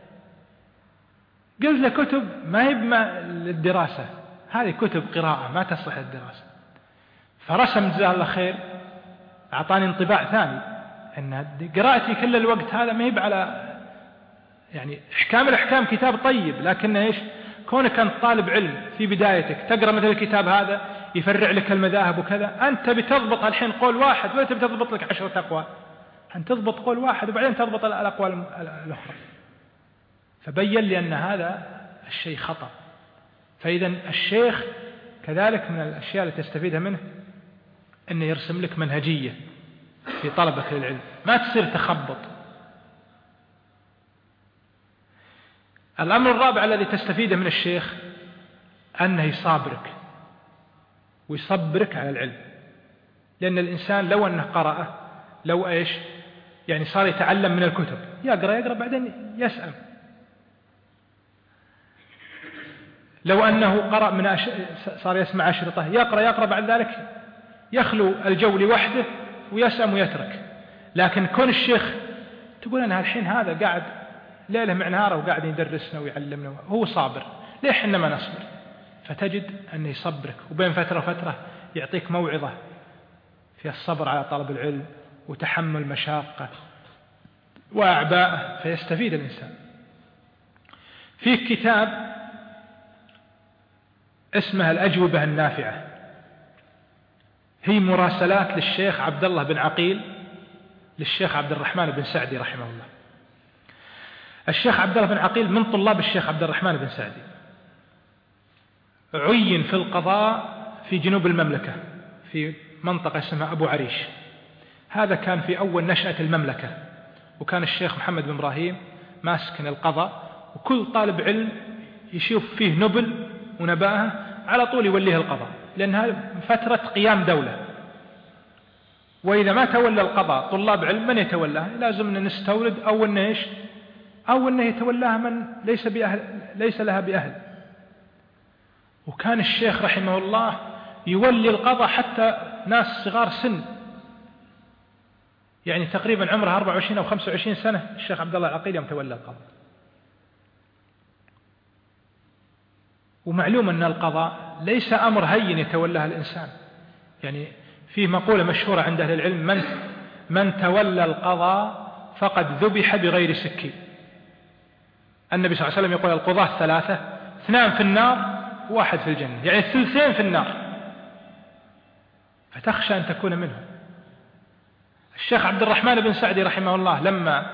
قلت له كتب ما هي للدراسة، هذه كتب قراءة ما تصلح للدراسة. فرسم جزاه الله خير، أعطاني انطباع ثاني أن قراءتي كل الوقت هذا ما هي على يعني إحكام الأحكام كتاب طيب، لكن إيش كونك أنت طالب علم في بدايتك تقرأ مثل الكتاب هذا يفرع لك المذاهب وكذا، أنت بتضبط الحين قول واحد ولا بتضبط لك 10 أقوال، أن تضبط قول واحد وبعدين تضبط الأقوال الأخرى. فبين لي أن هذا الشيء خطأ. فإذا الشيخ كذلك من الأشياء اللي تستفيدها منه أنه يرسم لك منهجية في طلبك للعلم، ما تصير تخبط. الأمر الرابع الذي تستفيده من الشيخ أنه يصابرك ويصبرك على العلم، لأن الإنسان لو أنه قرأه لو إيش يعني صار يتعلم من الكتب، يقرأ بعدين يسأل. لو أنه قرأ من صار يسمع أشرطة، يقرأ بعد ذلك يخلو الجو لوحده ويسأم ويترك. لكن كون الشيخ تقول أنا الحين هذا قاعد ليلة مع نهاره وقاعد يدرسنا ويعلمنا، هو صابر، ليه إحنا ما نصبر؟ فتجد أنه يصبرك، وبين فترة وفترة يعطيك موعظة في الصبر على طلب العلم وتحمل مشاقة وأعباءه، فيستفيد الإنسان. فيه كتاب اسمها الأجوبة النافعة، هي مراسلات للشيخ عبد الله بن عقيل للشيخ عبد الرحمن بن سعدي رحمه الله. الشيخ عبد الله بن عقيل من طلاب الشيخ عبد الرحمن بن سعدي، عين في القضاء في جنوب المملكة في منطقة اسمها أبو عريش. هذا كان في أول نشأة المملكة، وكان الشيخ محمد بن إبراهيم ماسك القضاء، وكل طالب علم يشوف فيه نبل ونباهة على طول يوليه القضاء، لأنها فترة قيام دولة. وإذا ما تولى القضاء طلاب علم من يتولاها؟ لازم أن نستورد أو أنه إيش أو أنه يتولاها من ليس لها بأهل. وكان الشيخ رحمه الله يولي القضاء حتى ناس صغار سن، يعني تقريبا عمره 24 أو 25 سنة الشيخ عبد الله العقيل يوم تولى القضاء. ومعلوم أن القضاء ليس أمر هين يتولاه الإنسان، يعني فيه مقولة مشهورة عند أهل العلم: من تولى القضاء فقد ذبح بغير سكين. النبي صلى الله عليه وسلم يقول القضاة 3، 2 في النار و1 في الجنة، يعني 2 في النار، فتخشى أن تكون منهم. الشيخ عبد الرحمن بن سعدي رحمه الله لما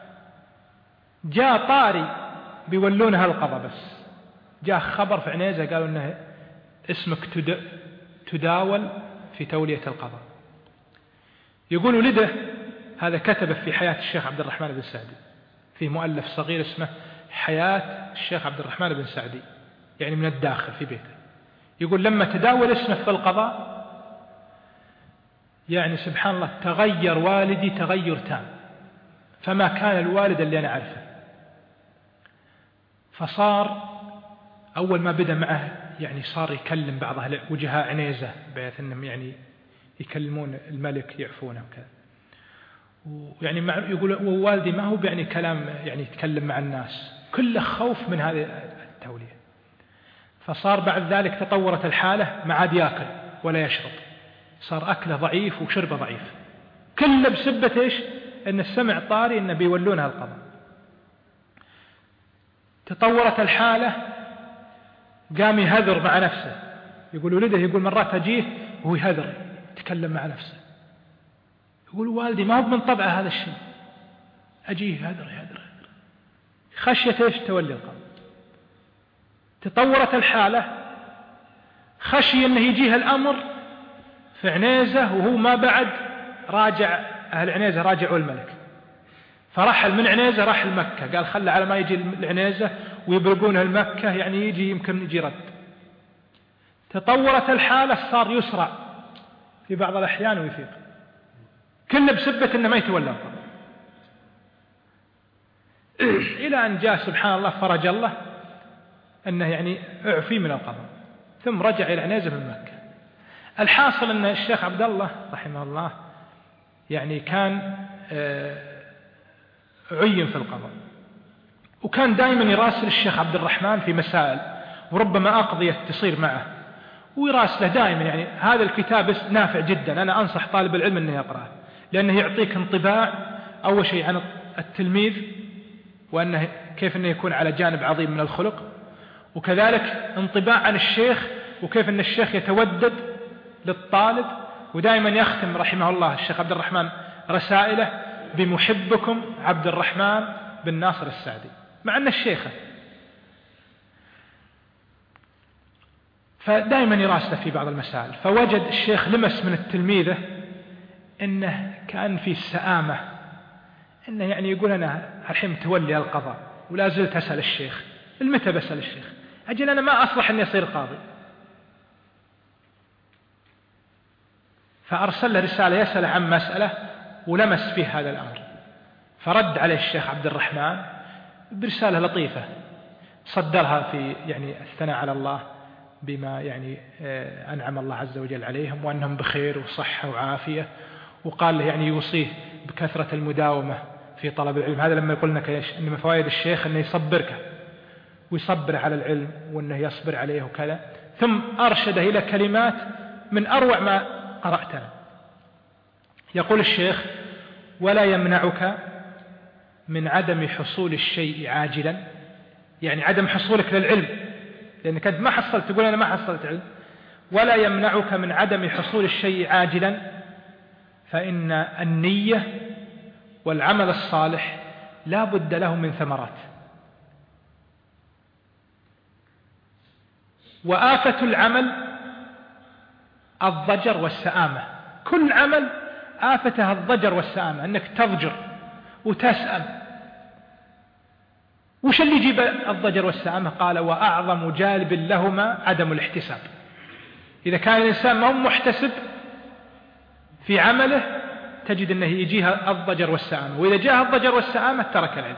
جاء طاري بيولونها القضاء، بس جاء خبر في عنيزة قالوا أنه اسمك تداول في تولية القضاء. يقول ولده هذا كتبه في حياة الشيخ عبد الرحمن بن سعدي، في مؤلف صغير اسمه حياة الشيخ عبد الرحمن بن سعدي، يعني من الداخل في بيته. يقول لما تداول اسمه في القضاء يعني سبحان الله تغير والدي تغير تام، فما كان الوالد اللي أنا أعرفه. فصار أول ما بدأ معه يعني صار يكلم بعض أهل وجهاء عنيزة بحيث أنهم يعني يكلمون الملك يعفونه وكذا. ويعني يقول ووالدي ما هو يعني كلام يعني يتكلم مع الناس، كله خوف من هذه التولية. فصار بعد ذلك تطورت الحالة ما عاد يأكل ولا يشرب، صار أكله ضعيف وشربه ضعيف، كله بسبة إيش؟ إن السمع طاري إنه بيولونها القضاء. تطورت الحالة قام يهذر مع نفسه، يقول ولده يقول مرات أجيه وهو يهذر يتكلم مع نفسه، يقول والدي ما هو من طبعه هذا الشيء، أجيه يهذر خشية إيش؟ تولي القضاء. تطورت الحالة خشي أنه يجيه الأمر في عنيزة وهو ما بعد راجع، أهل عنيزة راجعوا الملك، فرحل من عنيزة راح المكة، قال خلى على ما يجي العنيزة ويبرقونه المكة يعني يجي يمكن يجي رد. تطورت الحالة صار يسرع في بعض الأحيان ويفيق، كله بسبة أنه ما يتولى القضاء، إلى أن جاء سبحان الله فرج الله أنه يعني أعفي من القضاء، ثم رجع إلى عنيزة من مكة. الحاصل أن الشيخ عبد الله رحمه الله يعني كان عين في القضاء، وكان دائما يراسل الشيخ عبد الرحمن في مسائل، وربما أقضية تصير معه ويراسله دائما. يعني هذا الكتاب نافع جدا، أنا أنصح طالب العلم أنه يقرأه، لأنه يعطيك انطباع أول شيء عن التلميذ، وأنه كيف أنه يكون على جانب عظيم من الخلق، وكذلك انطباع عن الشيخ وكيف أن الشيخ يتودد للطالب. ودائما يختم رحمه الله الشيخ عبد الرحمن رسائله بمحبكم عبد الرحمن بن ناصر السعدي، مع أن الشيخ فدائما يراسله في بعض المسائل. فوجد الشيخ لمس من التلميذة أنه كان في السآمة، أنه يعني يقول أنا الحين تولي القضاء ولا زلت أسأل الشيخ، المتى بسأل الشيخ؟ أجل أنا ما أصلح أن يصير قاضي. فأرسل له رسالة يسأل عن مسألة ولمس فيه هذا الأمر، فرد عليه الشيخ عبد الرحمن برسالة لطيفة صدرها في يعني الثناء على الله بما يعني أنعم الله عز وجل عليهم وأنهم بخير وصحة وعافية، وقال له يعني يوصيه بكثرة المداومة في طلب العلم. هذا لما يقول لك إن من فوائد الشيخ أنه يصبرك ويصبر على العلم وأنه يصبر عليه وكذا. ثم أرشده إلى كلمات من أروع ما قرأتها. يقول الشيخ: ولا يمنعك من عدم حصول الشيء عاجلا، يعني عدم حصولك للعلم لأنك أنت ما حصلت، تقول أنا ما حصلت علم، ولا يمنعك من عدم حصول الشيء عاجلا، فإن النية والعمل الصالح لا بد له من ثمرات. وآفة العمل الضجر والسآمة، كل عمل آفتها الضجر والسآمة، أنك تضجر وتسأم. وش اللي يجيب الضجر والسآمة؟ قال: وأعظم جالب لهما عدم الاحتساب. إذا كان الإنسان ما هو محتسب في عمله تجد أنه يجيها الضجر والسآمة، وإذا جاء الضجر والسآمة ترك العلم.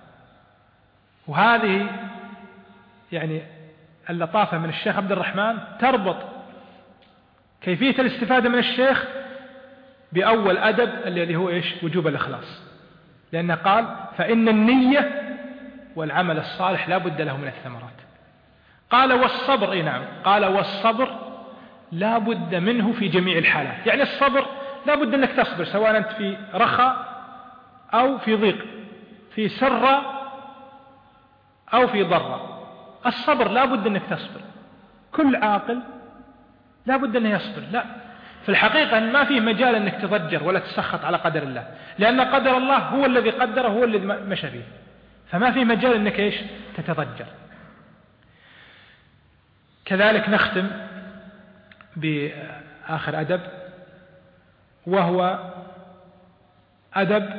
وهذه يعني اللطافة من الشيخ عبد الرحمن تربط كيفية الاستفادة من الشيخ بأول أدب الذي هو إيش؟ وجوب الإخلاص. لأنه قال: فإن النية والعمل الصالح لا بد له من الثمرات. قال: والصبر. نعم، قال: والصبر لا بد منه في جميع الحالات. يعني الصبر لا بد أنك تصبر، سواء أنت في رخاء أو في ضيق، في سراء أو في ضراء، الصبر لا بد أنك تصبر. كل عاقل لا بد أنه يصبر. لا، في الحقيقة ما فيه مجال أنك تضجر ولا تسخط على قدر الله، لأن قدر الله هو الذي قدره، هو الذي مشى فيه، فما فيه مجال أنك إيش؟ تتضجر. كذلك نختم بآخر أدب، وهو أدب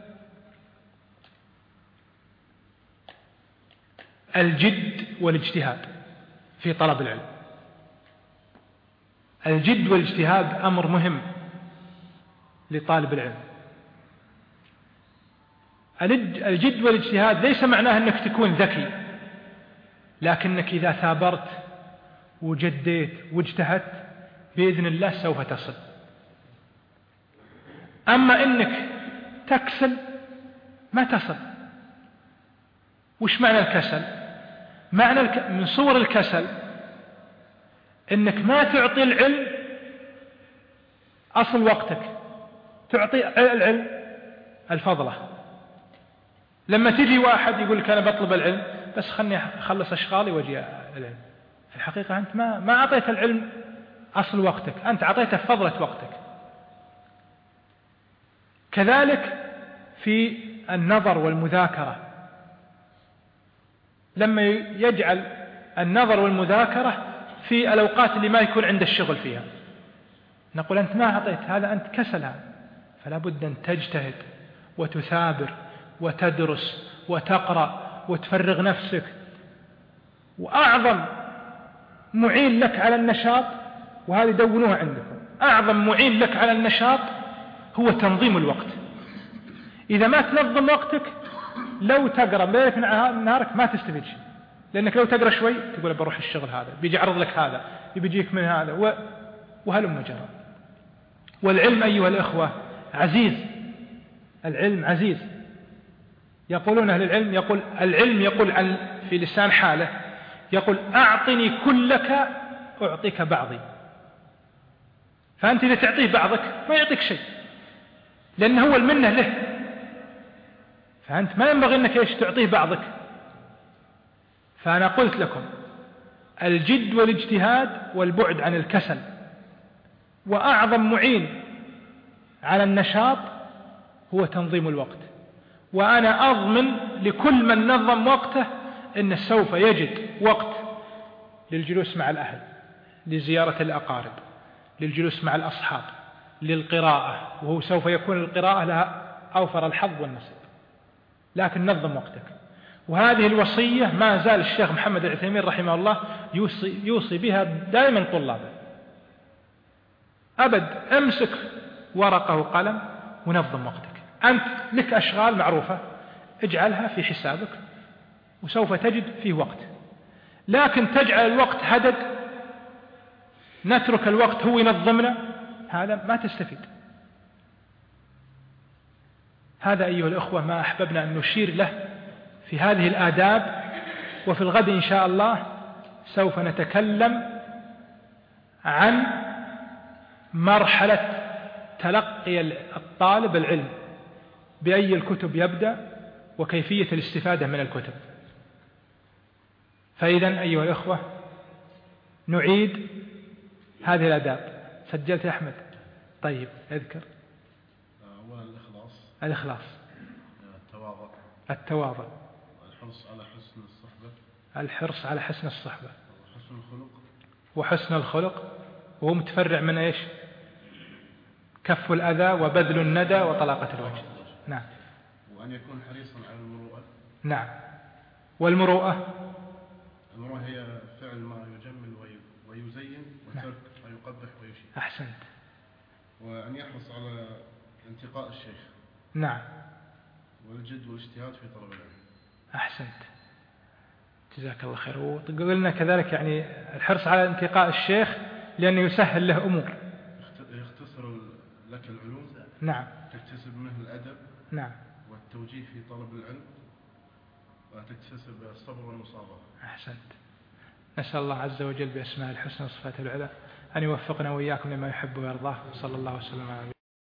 الجد والاجتهاد في طلب العلم. الجد والاجتهاد أمر مهم لطالب العلم. الجد والاجتهاد ليس معناه أنك تكون ذكي، لكنك إذا ثابرت وجديت واجتهدت بإذن الله سوف تصل. أما أنك تكسل ما تصل. وش معنى الكسل؟ معنى من صور الكسل إنك ما تعطي العلم أصل وقتك، تعطي العلم الفضلة. لما تجي واحد يقول لك أنا بطلب العلم بس خلني أخلص أشغالي وأجي العلم، في الحقيقة أنت ما أعطيت العلم أصل وقتك، أنت أعطيته فضلة وقتك. كذلك في النظر والمذاكرة، لما يجعل النظر والمذاكرة في الأوقات اللي ما يكون عند الشغل فيها، نقول أنت ما أعطيت هذا، أنت كسلها، فلا بد أن تجتهد وتثابر وتدرس وتقرأ وتفرغ نفسك. وأعظم معين لك على النشاط، وهذه دونوها عندكم، أعظم معين لك على النشاط هو تنظيم الوقت. إذا ما تنظم وقتك لو تقرأ ليلة نهارك ما تستفيد شيء، لأنك لو تقرأ شوي تقول بروح الشغل هذا، بيجي يعرض لك هذا، بيجيك من هذا، وهلم جرى. والعلم أيها الإخوة عزيز، العلم عزيز. يقولون أهل العلم، يقول العلم يقول في لسان حاله، يقول أعطني كلك أعطيك بعضي. فأنت إذا تعطيه بعضك ما يعطيك شيء، لأنه هو المنة له، فأنت ما ينبغي أنك تعطيه بعضك. فأنا قلت لكم الجد والاجتهاد والبعد عن الكسل، وأعظم معين على النشاط هو تنظيم الوقت. وأنا أضمن لكل من نظم وقته أنه سوف يجد وقت للجلوس مع الأهل، لزيارة الأقارب، للجلوس مع الأصحاب، للقراءة، وهو سوف يكون القراءة لها أوفر الحظ والنصيب. لكن نظم وقتك. وهذه الوصية ما زال الشيخ محمد العثيمين رحمه الله يوصي بها دائما طلابه. أبد امسك ورقة وقلم ونظم وقتك. أنت لك أشغال معروفة اجعلها في حسابك وسوف تجد فيه وقت. لكن تجعل الوقت هدد، نترك الوقت هو ينظمنا، هذا ما تستفيد. هذا أيها الأخوة ما أحببنا أن نشير له في هذه الآداب. وفي الغد إن شاء الله سوف نتكلم عن مرحلة تلقي الطالب العلم، بأي الكتب يبدأ وكيفية الاستفادة من الكتب. فإذا أيها الأخوة نعيد هذه الآداب. سجلت يا أحمد؟ طيب اذكر. أولا الإخلاص، التواضع، الحرص على حسن الصحبة، وحسن الخلق، وهو متفرع من إيش؟ كف الأذى وبذل الندى وطلاقة الوجه. نعم. وأن يكون حريصا على المروءة. نعم. والمروءة هي فعل ما يجمل ويزين، وترك ما يقبح ويشين. أحسنت. وأن يحرص على انتقاء الشيخ. نعم. والجد والاجتهاد في طلب العلم. أحسنت، جزاك الله خير. وقلنا كذلك يعني الحرص على انتقاء الشيخ لأنه يسهل له أمور، يختصر لك العلوم. نعم. تكتسب منه الأدب. نعم. والتوجيه في طلب العلم، وتكتسب الصبر والمصابرة. أحسنت. نسأل الله عز وجل بأسماء الحسنى وصفاته العلى أن يوفقنا وإياكم لما يحب ويرضاه. صلى الله وسلم على